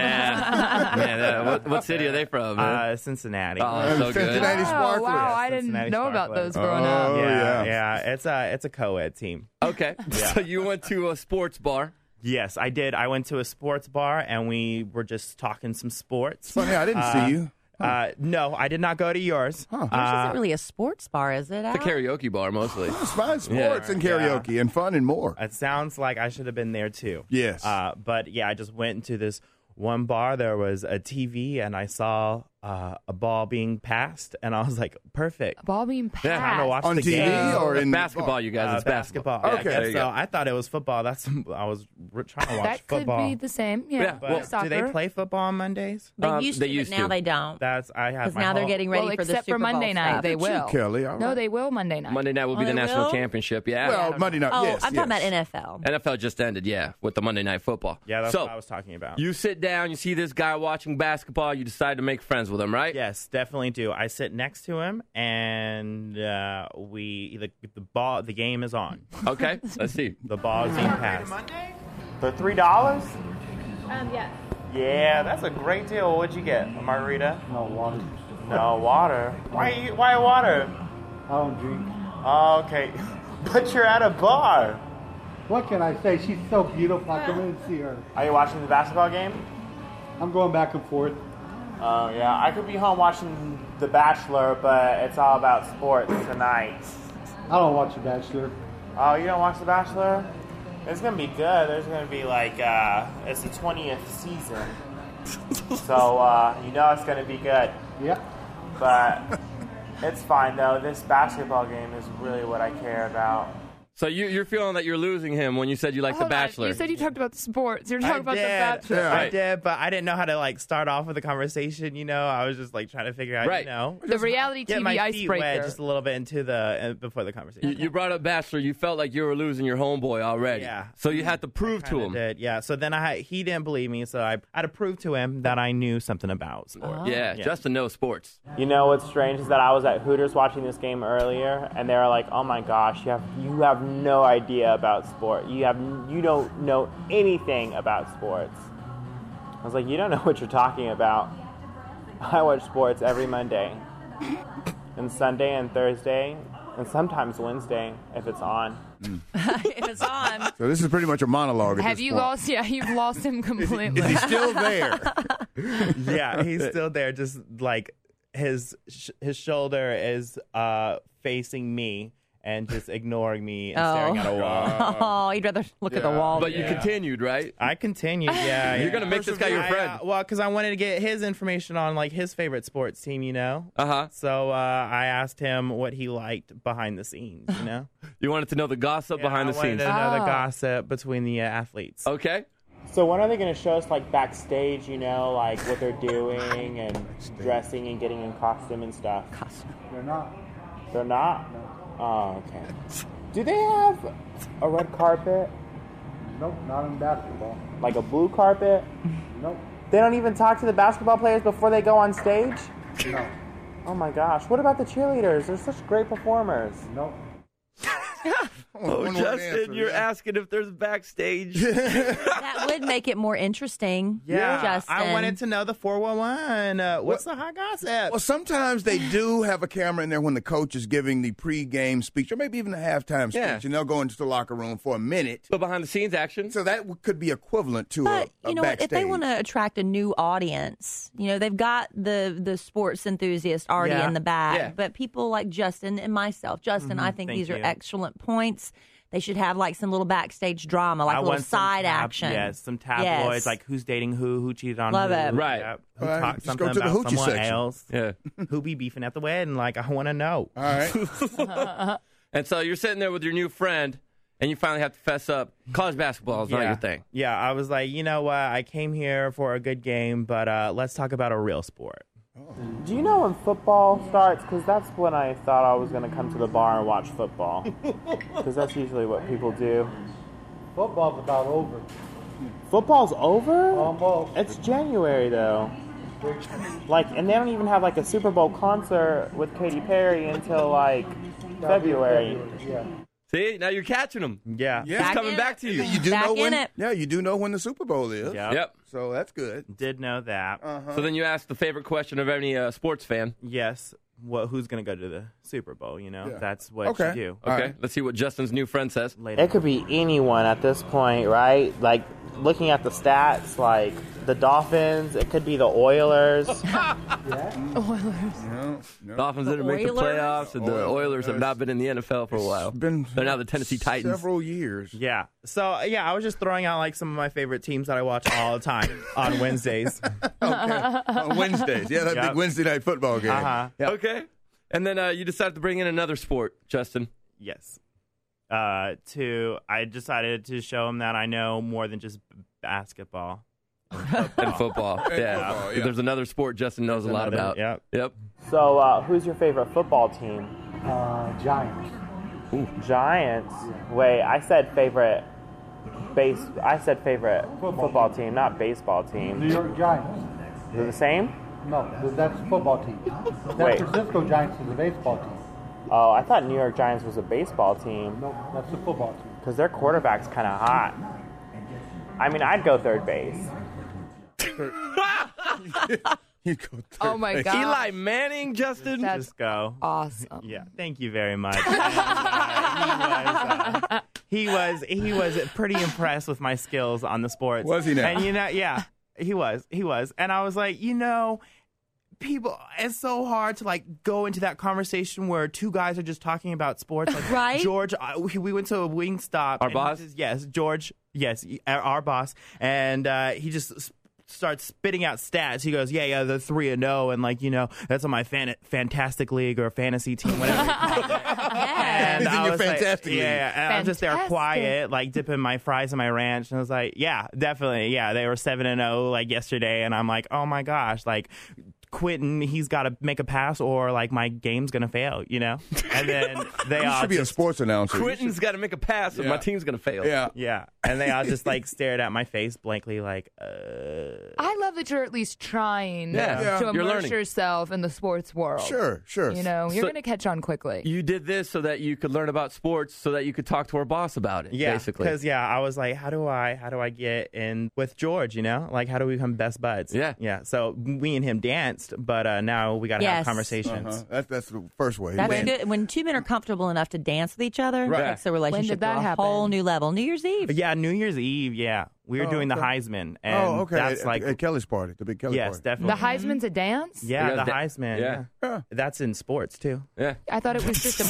Yeah. Man, uh, what, what city are they from, man? Uh, Cincinnati. Oh, so good. Cincinnati Oh, Sparklers. wow, I didn't Cincinnati know about Sparklers. those growing up. Oh, yeah, yeah. yeah, It's a it's a co-ed team. Okay. So you went to a sports bar. Yes, I did. I went to a sports bar and we were just talking some sports. Funny, I didn't Uh, see you. Uh, no, I did not go to yours. Huh. Yours Uh, isn't really a sports bar, is it? It's a Al? karaoke bar, mostly. It's fine. Sports Yeah. and karaoke and fun and more. It sounds like I should have been there too. Yes. Uh, but yeah, I just went into this one bar. There was a T V and I saw uh, a ball being passed, and I was like, perfect. Ball being passed. Yeah, Time to watch On the T V game. or in the basketball, bar? you guys. Uh, It's basketball. basketball. Okay. Yeah, there you so go. I thought it was football. That's I was r- trying to watch That could football. be the same. Yeah. Yeah, But well, soccer. do they play football on Mondays? They Um, used they to, used but now to. they don't. That's I have Because my now they're whole- getting ready well, for the except Super for Monday Bowl night, stuff. they Look at you, will. Kelly. All No, right. they will Monday night. Monday night will Oh, be the they national will? championship. Yeah. Well, Monday night. Oh, yes, I'm yes. talking about N F L. N F L just ended, yeah, with the Monday night football. Yeah, that's so, what I was talking about. You sit down, you see this guy watching basketball, you decide to make friends. friends with him, right? Yes, definitely do. I sit next to him, and uh, we the the ball the game is on. Okay, let's see. The ball is being passed. For three dollars? Um, yeah. Yeah, that's a great deal. What'd you get? A margarita? No water. No water. Why? You, why water? I don't drink. Oh, okay, but you're at a bar. What can I say? She's so beautiful. I come in and see her. Are you watching the basketball game? I'm going back and forth. Oh, yeah. I could be home watching The Bachelor, but it's all about sports tonight. I don't watch The Bachelor. Oh, you don't watch The Bachelor? It's going to be good. There's going to be like, uh, it's the twentieth season. So, uh, you know it's going to be good. Yep. But it's fine, though. This basketball game is really what I care about. So you, you're feeling that you're losing him when you said you like Hold The on. Bachelor. You said you talked about the sports. You're talking I about did. The Bachelor. Yeah, I right. did, but I didn't know how to like start off with a conversation. You know, I was just like trying to figure out, Right. you know, The reality get T V my feet wet icebreaker. just a little bit into the uh, before the conversation. You, you brought up Bachelor. You felt like you were losing your homeboy already. Yeah. So you had to prove to Kinda him. did, yeah. So then I had, he didn't believe me, so I had to prove to him that I knew something about sports. Yeah, Justin knows sports. You know what's strange is that I was at Hooters watching this game earlier, and they were like, "Oh my gosh, you have you have no idea about sport. You have you don't know anything about sports." I was like, "You don't know what you're talking about. I watch sports every Monday, and Sunday and Thursday, and sometimes Wednesday if it's on." if it's on. So this is pretty much a monologue. At Have this you point. lost? Yeah, you've lost him completely. Is he still there? Yeah, he's still there. Just like his sh- his shoulder is uh, facing me and just ignoring me and staring at a wall. Oh, you'd rather look at the wall. But you continued, right? I continued. Yeah, You're yeah. gonna make this guy your I, friend. uh, well, because I wanted to get his information on like his favorite sports team. You know. Uh huh. So uh, I asked him what he liked behind the scenes. You know. You wanted to know the gossip behind I the wanted scenes. to know the Oh. gossip between the uh, athletes. Okay. So when are they going to show us like backstage? You know, like what they're doing and dressing and getting in costume and stuff. They're not. They're not. Oh, okay. Do they have a red carpet? Nope, not in basketball. Like a blue carpet? Nope. They don't even talk to the basketball players before they go on stage? No. Oh my gosh. What about the cheerleaders? They're such great performers. Nope. Oh, One more Justin, answer, you're yeah. asking if there's backstage. That would make it more interesting. Yeah. Justin. I wanted to know the four one one. Uh, what's the hot gossip? Well, sometimes they do have a camera in there when the coach is giving the pregame speech, or maybe even the halftime speech, Yeah. and they'll go into the locker room for a minute. So behind the scenes action. So that w- could be equivalent to But a, a you know what? backstage. If they want to attract a new audience, you know they've got the the sports enthusiast already Yeah. in the bag. Yeah. But people like Justin and myself, Justin, I think Thank these are you. excellent points. They should have like some little backstage drama, like I a little want some side tab- action. Yes, some tabloids, Yes. like who's dating who, who cheated on Love who. it. Right. Yep, who All right, talked just something go to the about hoochie someone section. else. Yeah. Who be beefing at the wedding? Like, I want to know. All right. And so you're sitting there with your new friend, and you finally have to fess up. College basketball is not your thing. Yeah, I was like, you know what? I came here for a good game, but uh, let's talk about a real sport. Do you know when football starts? Because that's when I thought I was going to come to the bar and watch football. Because that's usually what people do. Football's about over. Football's over? Almost. It's January, though. Like, and they don't even have like a Super Bowl concert with Katy Perry until like February. Yeah. See, now you're catching him. Yeah. Yeah. He's coming back to you. You do Back know when? in it. Yeah, you do know when the Super Bowl is. Yeah. Yep. So that's good. Did know that. Uh-huh. So then you ask the favorite question of any uh, sports fan. Yes. Well, who's going to go to the Super Bowl? You know, Yeah. that's what Okay. you do. Okay, All right. let's see what Justin's new friend says. It could be anyone at this point, right? Like, looking at the stats, like the Dolphins, it could be the Oilers. No, no. Dolphins didn't make the Oilers? playoffs, and the Oilers have not been in the N F L for a while. Been They're now the Tennessee Titans. several years. Yeah. So, yeah, I was just throwing out like some of my favorite teams that I watch all the time on Wednesdays. Okay. On Wednesdays. Yeah, that Yep. big Wednesday night football game. Uh-huh. Yeah. Okay. And then uh, you decided to bring in another sport, Justin. Yes. Uh, to I decided to show him that I know more than just basketball. And football. And yeah. football, yeah. There's another sport Justin knows a lot about. Yep. Yep. So, uh, who's your favorite football team? Uh, Giants. Giants. Wait, I said favorite base. I said favorite football, team, not baseball New team. York Giants. Is it the same? No, th- that's the football team. San Wait. Francisco Giants is the baseball team. Oh, I thought New York Giants was a baseball team. No, that's the football team. Because their quarterback's kind of hot. I mean, I'd go third base. You go third Oh my base. God. Eli Manning, Justin. That's Just go. awesome. Yeah, thank you very much. And, uh, he, was, uh, he was he was pretty impressed with my skills on the sports. Was he now? And you know, yeah, he was. He was. And I was like, you know, people, it's so hard to like go into that conversation where two guys are just talking about sports. Like Right? George, uh, we, we went to a Wingstop. Our and he boss? just- yes, George. Yes, our, our boss, and uh, he just s- starts spitting out stats. He goes, "Yeah, yeah, they're three and zero, and like you know, that's on my fan- fantastic league or fantasy team, whatever." And He's in I your was like, fantastic league. yeah, yeah, and I was just there Fantastic. quiet, like dipping my fries in my ranch, and I was like, "Yeah, definitely, yeah." They were seven and zero like yesterday, and I'm like, "Oh my gosh!" Like Quentin, he's got to make a pass, or like my game's gonna fail, you know. And then they You all should be a just, sports announcer. You Quentin's got to make a pass, or Yeah. my team's gonna fail. should- Yeah. yeah, and they all just like stared at my face blankly, like, uh. I love that you're at least trying Yeah. Yeah. to You're immerse learning. yourself in the sports world. Sure, sure. You know, you're So- going to catch on quickly. You did this so that you could learn about sports, so that you could talk to our boss about it. Yeah, basically. because yeah, I was like, how do I, how do I get in with George? You know, like how do we become best buds? Yeah. yeah. So we and him danced, but uh, now we got to Yes. have conversations. Uh-huh. That's that's the first way. That's Man. good. When two men are comfortable enough to dance with each other, Right. it takes the relationship that to a happen? whole new level. New Year's Eve. But yeah, New Year's Eve. Yeah, we were Oh, doing the okay. Heisman, and Oh, okay. that's at, like at Kelly's party, the big Kelly yes, party. definitely. The Heisman's a dance? yeah, You the guys da- Heisman. yeah. Yeah. that's in sports too. yeah. I thought it was just a.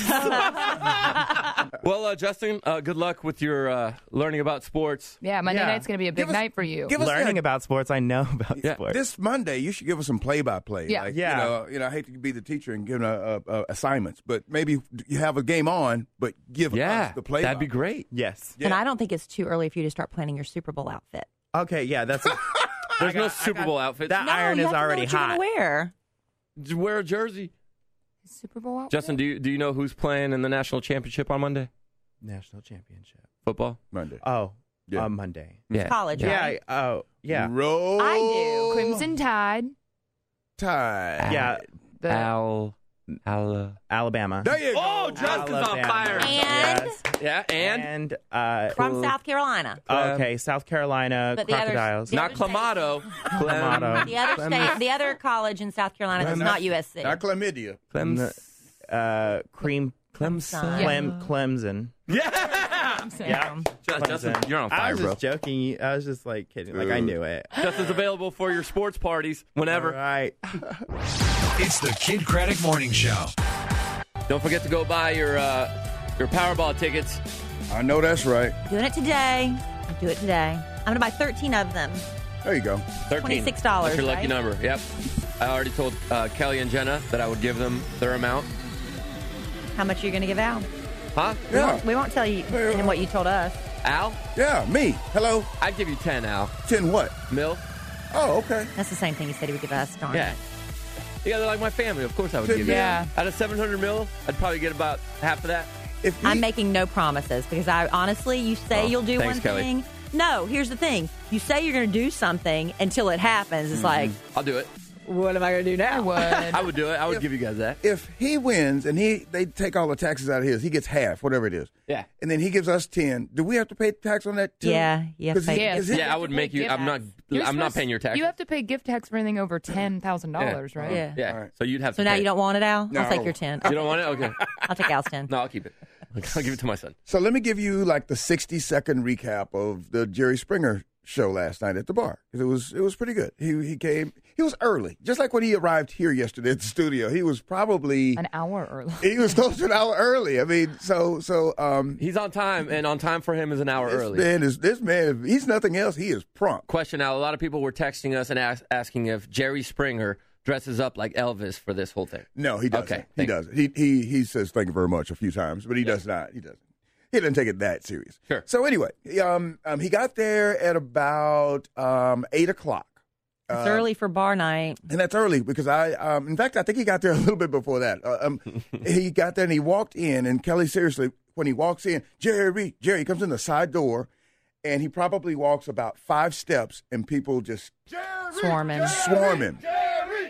Well, uh, Justin, uh, good luck with your uh, learning about sports. Yeah, Monday Yeah. night's going to be a big Give us- night for you. give us- Learning yeah. about sports, I know about Yeah. sports. This Monday, you should give us some play-by-play. Yeah. Like, Yeah. You know, you know, I hate to be the teacher and give uh, uh, assignments, but maybe you have a game on, but give Yeah, us the play. that'd be great. yes. And I don't think it's too early for you to start planning your Super Bowl outfit. Okay. Yeah, that's. There's no got- I Super got- Bowl outfit. That No, iron you is have to know already what you're hot. gonna wear. Just wear a jersey. Super Bowl outfit? Justin, do you do you know who's playing in the national championship on Monday? National championship. Football. Monday. Oh, Yeah. on Monday. Yeah. College, Yeah. right? I- Oh, yeah. Roll I do. Crimson Tide. Tide. Yeah. The, Al, Al, Alabama. There you go. Oh, Justin's on Alabama. fire. And Yes. Yeah, and, And uh, from South Carolina. okay, South Carolina But the other- Crocodiles. the not other state- Clamato. Clamato. The other state, the other college in South Carolina that's not U S C. Not chlamydia. Clems. uh, cream Clemson. Clem Clemson. Yeah. Yeah. Ju- Justin, you're on I fire, was bro. just joking. I was just like kidding. Like I knew it. Justin's available for your sports parties whenever. All right. It's the Kid Craddock Morning Show. Don't forget to go buy your uh, your Powerball tickets. I know that's right. Doing it today. Do it today. I'm going to buy thirteen of them. There you go. thirteen. twenty-six dollars, That's your lucky right? number. Yep. I already told uh, Kelly and Jenna that I would give them their amount. How much are you going to give Al? Huh? We, Yeah. won't, we won't tell you in what you told us. Al? Yeah, me. Hello. I'd give you ten, Al. Ten what? Mil? Oh, okay. That's the same thing he said he would give us. Darn. Yeah. Yeah, they're like my family. Of course I would Ten give you. Yeah. Out of seven hundred mil, I'd probably get about half of that. If I'm he- making no promises because I honestly, you say Oh, you'll do thanks, one Kelly. thing. No, here's the thing. You say you're going to do something until it happens. It's like, I'll do it. what am I going to do now? I would. I would do it. I would give you guys that. if he wins and he they take all the taxes out of his, he gets half, whatever it is. Yeah. And then he gives us ten. Do we have to pay tax on that too? Yeah, you have to 'Cause pay- he- Yes. 'cause he- Yeah, I would make you. I'm not. You're I'm not supposed- paying your taxes. You have to pay gift tax for anything over ten thousand dollars, right? Yeah. Yeah. All right. So you'd have So to. now pay you it. don't want it, Al? No. I'll take your ten. You don't want it? Okay. I'll take Al's ten. No, I'll keep it. I'll give it to my son. So let me give you like the sixty second recap of the Jerry Springer show last night at the bar, because it was it was pretty good. He he came. He was early, just like when he arrived here yesterday at the studio. He was probably An hour early. he was close to an hour early. I mean, so so um, He's on time, and on time for him is an hour this early. man is this man. He's nothing else. He is prompt. Question now. A lot of people were texting us and ask, asking if Jerry Springer dresses up like Elvis for this whole thing. No, he doesn't. Okay, he thank you. doesn't. He he he says thank you very much a few times, but he does not. He doesn't. He doesn't take it that serious. Sure. So anyway, he, um, um, he got there at about um eight o'clock. It's Uh, early for bar night. And that's early because I, um, in fact, I think he got there a little bit before that. Uh, um, he got there and he walked in, and Kelly, seriously, when he walks in, Jerry, Jerry comes in the side door, and he probably walks about five steps, and people just Swarming. swarm him. Jerry, Jerry.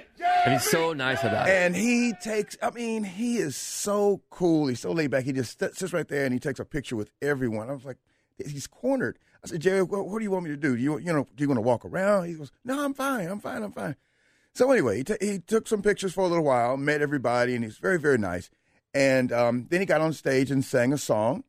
And he's so nice about it. And he takes, I mean, he is so cool. He's so laid back. He just st- sits right there and he takes a picture with everyone. I was like, he's cornered. I said, Jerry, what, what do you want me to do? Do you, you know, do you want to walk around? He goes, no, I'm fine. I'm fine. I'm fine. So anyway, he, t- he took some pictures for a little while, met everybody, and he's very, very nice. And um, then he got on stage and sang a song.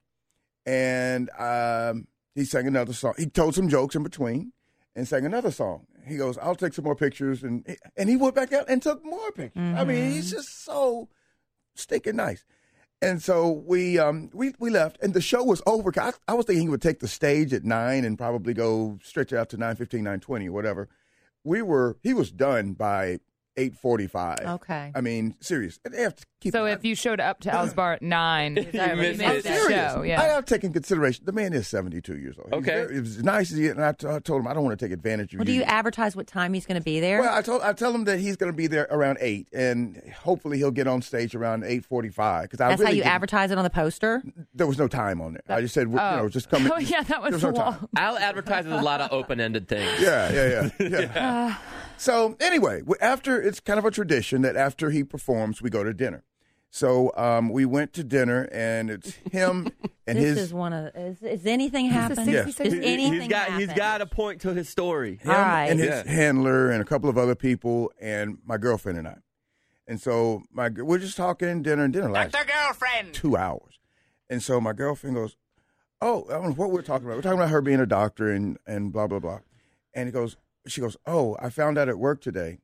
And um, he sang another song. He told some jokes in between and sang another song. He goes, I'll take some more pictures. And and he went back out and took more pictures. Mm-hmm. I mean, he's just so stinking nice. And so we um we, we left, and the show was over. I, I was thinking he would take the stage at nine and probably go stretch it out to nine fifteen, nine twenty, or whatever. We were, he was done by eight forty-five. Okay. I mean, serious. They have to keep So if you showed up to Al's Bar at nine, you missed I'm the serious. show. Yeah. I have taken consideration. The man is seventy-two years old. He's Okay. very- it was nice as he, and I, t- I told him I don't want to take advantage of Well, do you advertise what time he's going to be there? Well, I told I tell him that he's going to be there around eight, and hopefully he'll get on stage around eight forty-five. Because I That's really how you didn't- advertise it on the poster? There was no time on it. I just said, you Oh. know, just come. in. Oh, yeah, that was There the no wall. time. Al advertises a lot of open-ended things. Yeah, yeah, yeah. yeah. So anyway, we- after it's kind of a tradition that after he performs, we go to dinner. So um, we went to dinner, and it's him and this his. is one of is, is anything happen? Yes. Does He- anything He's got happen? he's got a point to his story. him All right. and his Yeah. handler and a couple of other people and my girlfriend and I. And so my we're just talking dinner and dinner last girlfriend. two hours. And so my girlfriend goes, "Oh, I don't know what we're talking about. We're talking about her being a doctor and and blah blah blah." And he goes, she goes, "Oh, I found out at work today."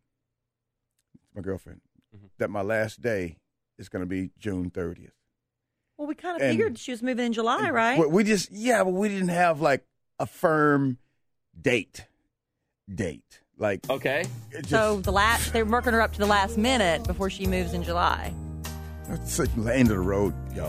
My girlfriend Mm-hmm. that my last day is going to be June thirtieth. Well, we kind of And- figured she was moving in July, right? We, we just yeah, but we didn't have like a firm date. Date like Okay. it just, so the last they're working her up to the last minute before she moves in July. That's the end of the road, y'all.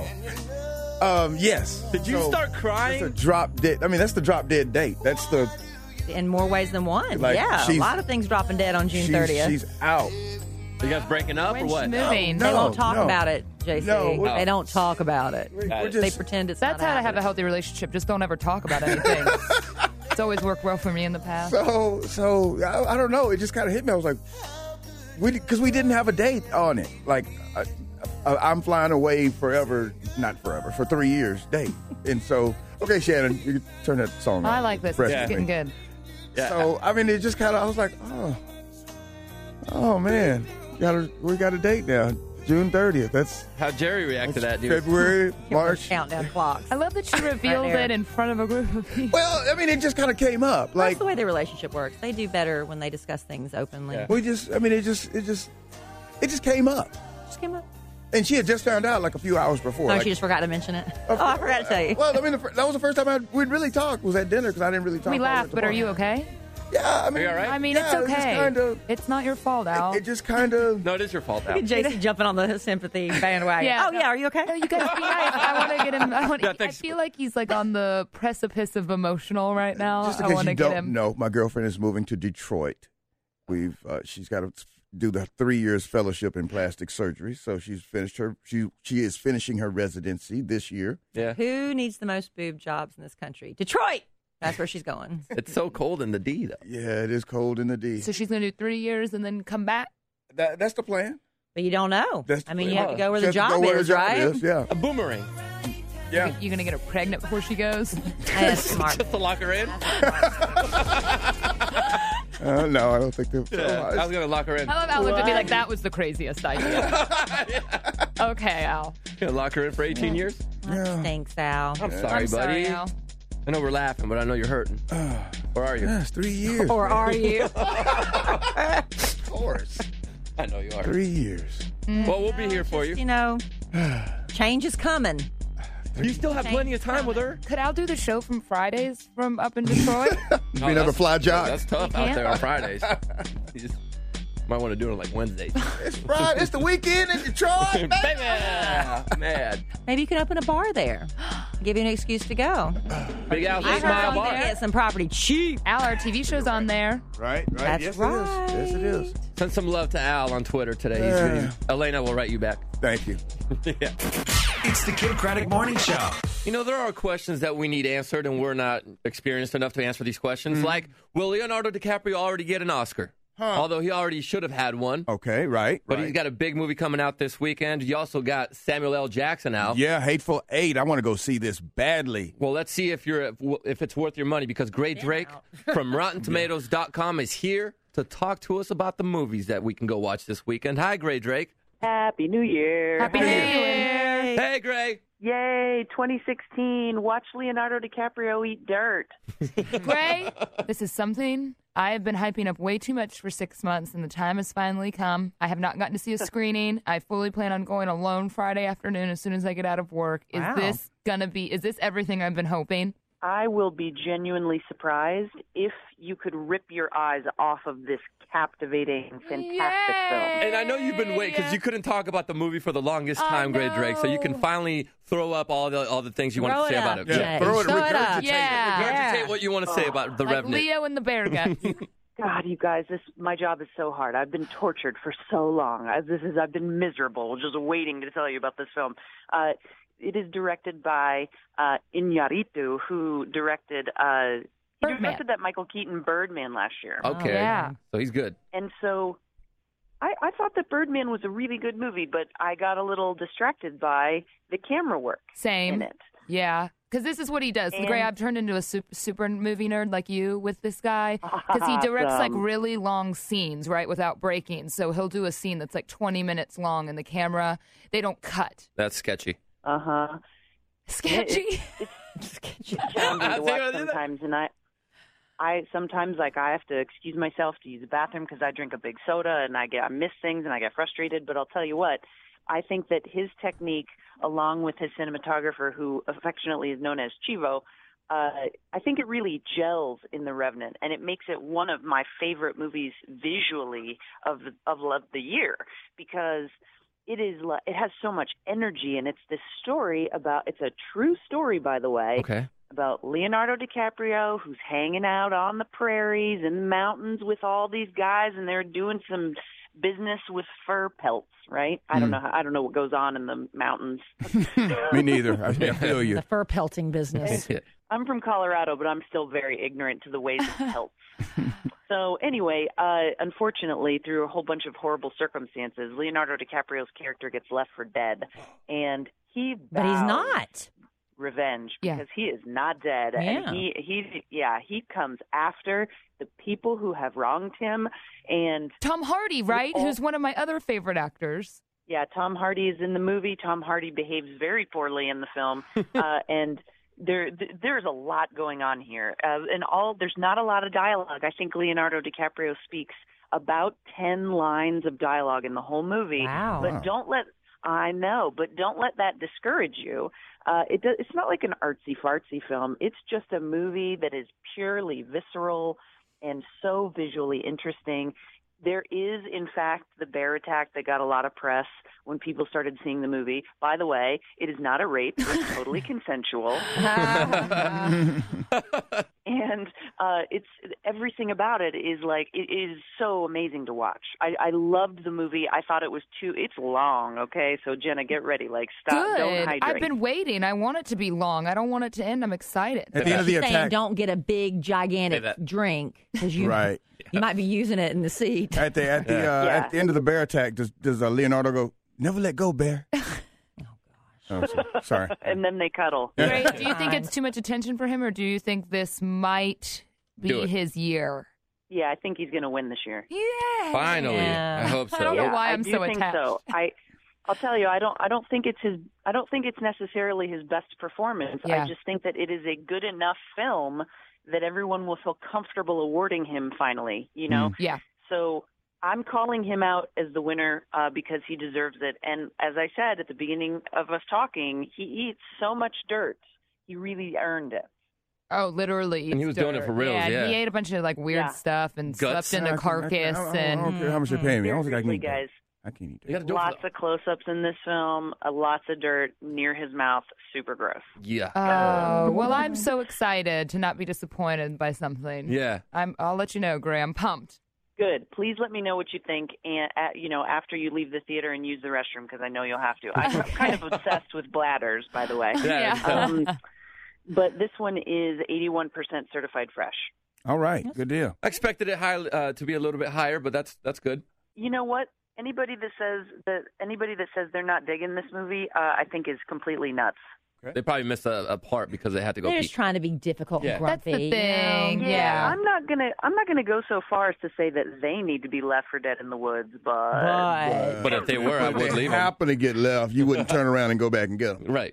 Um, yes. Did you So, start crying? That's a drop dead. I mean, that's the drop dead date. That's the In more ways than one. Like, yeah, a she's- lot of things dropping dead on June she's, thirtieth. she's out. You guys breaking up or When's what? she moving? No, they won't talk no. about it, J C. No, we're- they don't talk about it. We're Got it. just- They pretend it's That's not how to have a happening. healthy relationship. Just don't ever talk about anything. It's always worked well for me in the past. So, so I, I don't know. It just kind of hit me. I was like, we because we didn't have a date on it. Like, I, I, I'm flying away forever, not forever, for three years date. And so, okay, Shannon, you can turn that song on. I like this. Rest It's with getting me. good. Yeah. So, I mean, it just kind of, I was like, oh, oh man, got a, we got a date now, June thirtieth. That's How Jerry react to that, dude? February, March. Countdown clocks. I love that she revealed there. it in front of a group of people. Well, I mean, it just kind of came up. That's Like, the way their relationship works. They do better when they discuss things openly. Yeah. we just, I mean, it just, it just, it just came up. Just came up. And she had just found out like a few hours before. Oh, like, she just forgot to mention it. of- Oh, I forgot to tell you. Well, I mean, the, fir- that was the first time I'd, we'd really talked was at dinner because I didn't really talk. We while laughed, at the but are bar. you okay? Yeah, I mean, you all right? I mean, yeah, it's it just okay. kinda- It's not your fault, Al. It, it just kind of. No, it is your fault, Al. Look at Jason jumping on the sympathy bandwagon. Yeah, oh, no. yeah, are you okay? No, you guys be nice. I want to get him. I, want, Yeah, I thanks. feel like he's like on the precipice of emotional right now. Just in I case want you to get don't him. know, my girlfriend is moving to Detroit. We've uh, she's got to do the three years fellowship in plastic surgery, so she's finished her. She she is finishing her residency this year. Yeah. Who needs the most boob jobs in this country? Detroit. That's where she's going. It's so cold in the D, though. Yeah, it is cold in the D. So she's going to do three years and then come back. That, that's the plan. But you don't know. That's the I mean, you plan. have to go where She the has to job go where is, the job right? is, yeah, A boomerang. yeah. You're going to get her pregnant before she goes. That's smart. Just to lock her in? Uh, no, I don't think they're. Yeah, I was going to lock her in. I love Al looked at me like that was the craziest idea. Okay, Al. Gonna lock her in for eighteen years? Yeah. Thanks, Al. I'm sorry, I'm buddy. sorry, Al. I know we're laughing, but I know you're hurting. Or are you? Yeah, it's three years. Or man. are you? Of course. I know you are. Three years. Well, we'll be here for You you. know, change is coming. You still have plenty of time with her. Could Al do the show from Fridays from up in Detroit? Be another fly job. That's tough You out can't? there on Fridays. You just might want to do it on like Wednesdays. It's Friday. It's the weekend in Detroit. Baby! Mad. Maybe you could open a bar there. Give you an excuse to go. Big Al's I Eight Mile heard you Bar. can get some property cheap. Al, our T V show's on there. Right, right. That's yes, right. it is. Yes, it is. Send some love to Al on Twitter today. He's Yeah. he's- Elena will write you back. Thank you. Yeah. It's the Kid Craddock Morning Show. You know, there are questions that we need answered, and we're not experienced enough to answer these questions. Like, will Leonardo DiCaprio already get an Oscar? Although he already should have had one. Okay, right. But right. he's got a big movie coming out this weekend. You also got Samuel L. Jackson out. Yeah, Hateful Eight. I want to go see this badly. Well, let's see if you're if it's worth your money, because Gray Drake from Rotten Tomatoes dot com is here to talk to us about the movies that we can go watch this weekend. Hi, Gray Drake. Happy New Year. Happy New Year. Hey, Gray. Yay, twenty sixteen. Watch Leonardo DiCaprio eat dirt. Gray, this is something I have been hyping up way too much for six months, and the time has finally come. I have not gotten to see a screening. I fully plan on going alone Friday afternoon as soon as I get out of work. Is Wow. this going to be, is this everything I've been hoping? I will be genuinely surprised if you could rip your eyes off of this captivating, fantastic film. And I know you've been waiting because you couldn't talk about the movie for the longest time, Gray Drake. So you can finally throw up all the all the things you want Throw to say it about up, it. Jay. Throw it, Throw it up. regurgitate, Yeah. regurgitate what you want to say about the Like Revenant. Leo and the Bear Guts. God, you guys, this my job is so hard. I've been tortured for so long. I, this is I've been miserable just waiting to tell you about this film. Uh, it is directed by uh, Iñárritu, who directed uh, he directed that Michael Keaton Birdman last year. Okay. yeah. So he's good. And so I, I thought that Birdman was a really good movie, but I got a little distracted by the camera work Same. in it. Yeah. Because this is what he does. And- Gray, I've turned into a super, super movie nerd like you with this guy. Because he directs like Awesome. really long scenes, right, without breaking. So he'll do a scene that's like twenty minutes long, and the camera, they don't cut. That's sketchy. Uh huh. Sketchy. It's challenging to watch sometimes, and I, I sometimes like I have to excuse myself to use the bathroom because I drink a big soda and I get I miss things and I get frustrated. But I'll tell you what, I think that his technique, along with his cinematographer, who affectionately is known as Chivo, uh, I think it really gels in The Revenant, and it makes it one of my favorite movies visually of the, of the year because it is li- it has so much energy, and it's this story about it's a true story, by the way. Okay. About Leonardo DiCaprio, who's hanging out on the prairies and the mountains with all these guys, and they're doing some business with fur pelts, right? I don't Mm. know. How, I don't know what goes on in the mountains. Me neither. I, I feel you. The fur pelting business. I'm from Colorado, but I'm still very ignorant to the ways of pelts. So anyway, uh, unfortunately, through a whole bunch of horrible circumstances, Leonardo DiCaprio's character gets left for dead, and he But he's vows not. revenge Yeah. because he is not dead, Yeah. and he he yeah he comes after the people who have wronged him, and Tom Hardy, right? all- Who's one of my other favorite actors. yeah, Tom Hardy is in the movie. Tom Hardy behaves very poorly in the film, uh, and there th- there's a lot going on here, uh, and all there's not a lot of dialogue. I think Leonardo DiCaprio speaks about ten lines of dialogue in the whole movie. Wow. But Wow. don't let I know, but don't let that discourage you. Uh, it does, it's not like an artsy fartsy film. It's just a movie that is purely visceral and so visually interesting. There is, in fact, the bear attack that got a lot of press when people started seeing the movie. By the way, it is not a rape. It's totally consensual. And uh, it's everything about it is like it is so amazing to watch. I, I loved the movie. I thought it was too. It's long, okay. So Jenna, get ready. Like stop. Don't Good. hydrate. I've been waiting. I want it to be long. I don't want it to end. I'm excited. At the end of the She's saying attack, don't get a big, gigantic Say that. drink because you right you might be using it in the seat. at the at the uh, Yeah. at the end of the bear attack, does does uh, Leonardo go? Never let go, bear. Oh gosh. Oh, so- sorry. and then they cuddle. Ray, do you think it's too much attention for him, or do you think this might Do be it. his year? Yeah, I think he's going to win this year. Yeah. Finally. Yeah. I hope so. I don't know Yeah, why I I'm do so think attached. so. I, I'll tell you, I don't, I don't think it's his, I don't think it's necessarily his best performance. Yeah. I just think that it is a good enough film that everyone will feel comfortable awarding him finally. You know, Yeah. so I'm calling him out as the winner uh, because he deserves it. And as I said at the beginning of us talking, he eats so much dirt. He really earned it. Oh, literally. And he was doing it for reals, yeah. He ate a bunch of like weird Yeah. stuff and Guts. slept in a carcass. I, I, I, I and don't care how much you're paying me. I don't think I can Seriously, eat guys. that. I can't eat You got that. to do it. Lots For of close-ups in this film, uh, lots of dirt near his mouth, super gross. the, yeah. Oh, well, I'm so excited to not be disappointed by something. Yeah. I'm, I'll let you know, Gray. I'm pumped. Good. Please let me know what you think, and uh, you know, after you leave the theater and use the restroom, because I know you'll have to. I'm kind of obsessed with bladders, by the way. Yeah. Um, but this one is eighty-one percent certified fresh. All right, good deal. I expected it high, uh, to be a little bit higher, but that's that's good. You know what? Anybody that says that anybody that says they're not digging this movie, uh, I think is completely nuts. They probably missed a, a part because they had to go They're pee. just trying to be difficult Yeah. and grumpy. That's the thing. you know? Yeah. I'm not gonna I'm not gonna go so far as to say that they need to be left for dead in the woods, but But, But if they were, I If would they leave them. happen to get left, you wouldn't turn around and go back and get them. Right.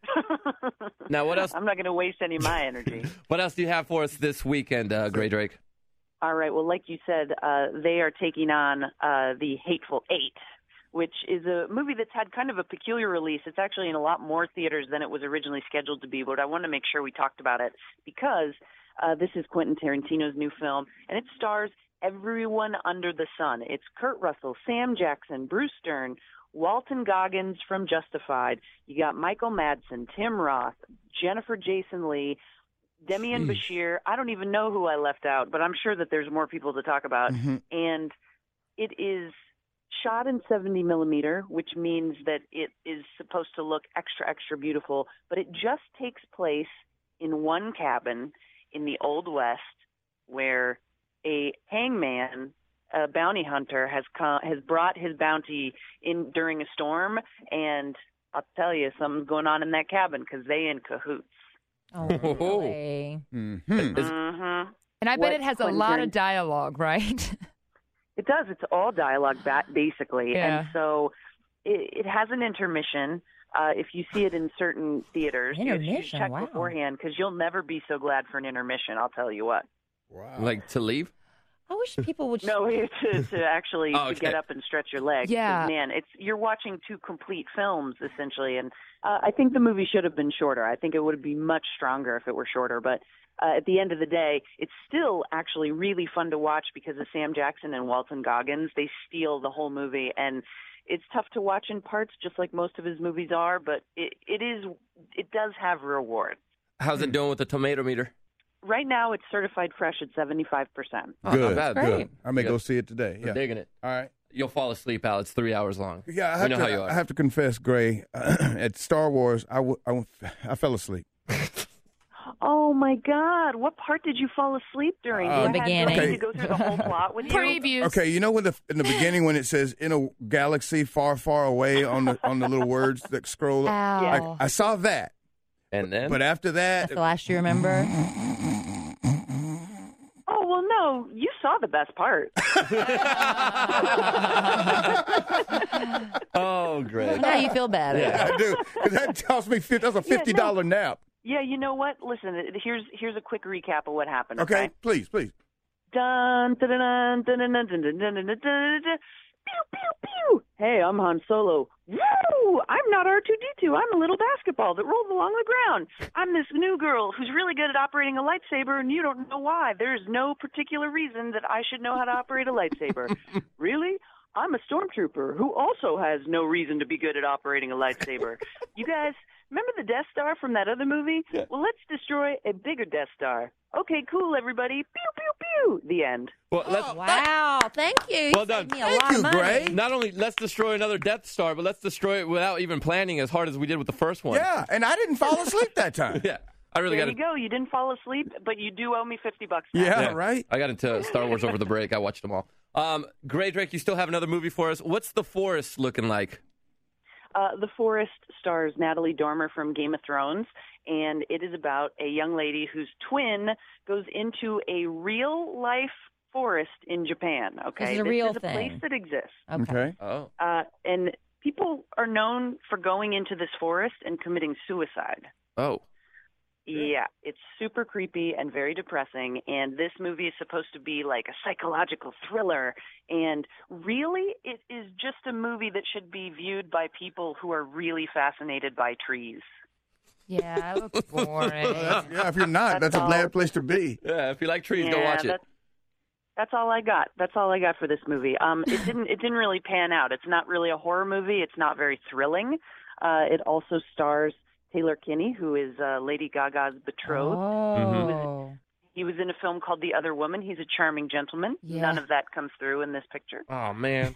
Now, what else? I'm not gonna waste any of my energy. What else do you have for us this weekend, uh, Gray Drake? All right. Well, like you said, uh, they are taking on uh, the Hateful Eight, which is a movie that's had kind of a peculiar release. It's actually in a lot more theaters than it was originally scheduled to be, but I want to make sure we talked about it because uh, this is Quentin Tarantino's new film, and it stars everyone under the sun. It's Kurt Russell, Sam Jackson, Bruce Dern, Walton Goggins from Justified. You got Michael Madsen, Tim Roth, Jennifer Jason Leigh, Demian Bashir. I don't even know who I left out, but I'm sure that there's more people to talk about. Mm-hmm. And it is shot in seventy millimeter, which means that it is supposed to look extra, extra beautiful, but it just takes place in one cabin in the Old West where a hangman, a bounty hunter, has come, has brought his bounty in during a storm, and I'll tell you, something's going on in that cabin because they in cahoots. Oh, really? Mm-hmm. Mm-hmm. And I bet What it has a Quentin lot Tarant- of dialogue, right? It does. It's all dialogue, ba- basically. Yeah. And so it, it has an intermission. Uh, if you see it in certain theaters, you should Intermission, check wow. beforehand because you'll never be so glad for an intermission, I'll tell you what. Wow. Like to leave? I wish people would. No, to, to actually Oh, to okay. get up and stretch your legs. 'Cause, Yeah. Man, it's you're watching two complete films, essentially. And uh, I think the movie should have been shorter. I think it would be much stronger if it were shorter. But uh, at the end of the day, it's still actually really fun to watch because of Sam Jackson and Walton Goggins. They steal the whole movie. And it's tough to watch in parts, just like most of his movies are. But it, it is it does have reward. How's it doing with the tomato meter? Right now, it's certified fresh at seventy-five percent. Oh, not Good, bad. good. I may Good. go see it today. We're Yeah. digging it. All right. You'll fall asleep, Al. It's three hours long. Yeah, I we have, know to, how you are. I have to confess, Gray, at Star Wars, I, w- I, w- I fell asleep. Oh my God! What part did you fall asleep during? Uh, Do The I have beginning. to Okay. go through the whole plot with you? Previews. Okay, you know when the in the beginning when it says in a galaxy far, far away on the on the little words that scroll, Ow. I, I saw that, And then? but after that, That's the last you remember. Oh well, no, you saw the best part. Oh, great. Now you feel better. yeah, I do. 'Cause that tells me fif- that's a fifty dollar nap. Yeah, you know what? Listen, here's here's a quick recap of what happened. Okay, Okay. please, please. Dun dun dun dun dun dun dun dun dun dun dun dun dun. Pew pew pew. Hey, I'm Han Solo. Woo! I'm not R two D two. I'm a little basketball that rolls along the ground. I'm this new girl who's really good at operating a lightsaber, and you don't know why. There's no particular reason that I should know how to operate a lightsaber. Really? I'm a stormtrooper who also has no reason to be good at operating a lightsaber. You guys, remember the Death Star from that other movie? Yeah. Well, let's destroy a bigger Death Star. Okay, cool, everybody. Pew, pew, pew. The end. Well, let's, Wow, thank you. Well You done. saved me a Thank lot you, of money. Gray. not only let's destroy another Death Star, but let's destroy it without even planning as hard as we did with the first one. Yeah, and I didn't fall asleep that time. Yeah. I really There got you go. You didn't fall asleep, but you do owe me fifty bucks now. Yeah, right. I got into Star Wars over the break. I watched them all. Um, Gray Drake, you still have another movie for us. What's The Forest looking like? Uh, the Forest stars Natalie Dormer from Game of Thrones, and it is about a young lady whose twin goes into a real-life forest in Japan. Okay, This is a real is a thing. place that exists. Okay. Oh. Uh, and people are known for going into this forest and committing suicide. Oh. Yeah, it's super creepy and very depressing, and this movie is supposed to be like a psychological thriller, and really it is just a movie that should be viewed by people who are really fascinated by trees. Yeah, it looks boring. Yeah, if you're not, That's that's, a all. bad place to be. Yeah, if you like trees, yeah, go watch it. That's, that's all I got. That's all I got for this movie. Um, it didn't it didn't really pan out. It's not really a horror movie. It's not very thrilling. Uh, it also stars Taylor Kinney, who is uh, Lady Gaga's betrothed. Oh. He was in a film called The Other Woman. He's a charming gentleman. Yeah. None of that comes through in this picture. Oh, man.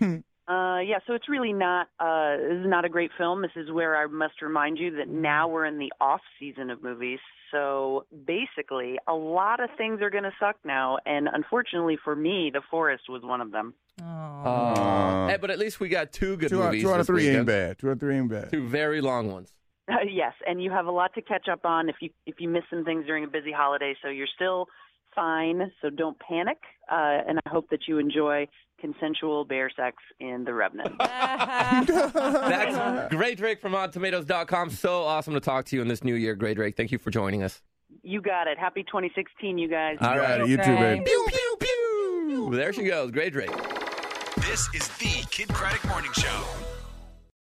Uh, yeah, so it's really not, uh, this is not a great film. This is where I must remind you that now we're in the off season of movies. So basically, a lot of things are going to suck now. And unfortunately for me, The Forest was one of them. Uh, hey, but at least we got two good Two out, movies. two out of this three weekend. ain't bad. Two out of three ain't bad. Two very long ones. Uh, yes, and you have a lot to catch up on if you if you miss some things during a busy holiday. So you're still fine. So don't panic. Uh, and I hope that you enjoy consensual bear sex in The Revenant. That's Gray Drake from Rotten Tomatoes dot com. So awesome to talk to you in this new year, Gray Drake. Thank you for joining us. You got it. Happy twenty sixteen, you guys. All right, you too, babe. Pew, pew, pew. There she goes, Gray Drake. This is the Kid Craddock Morning Show.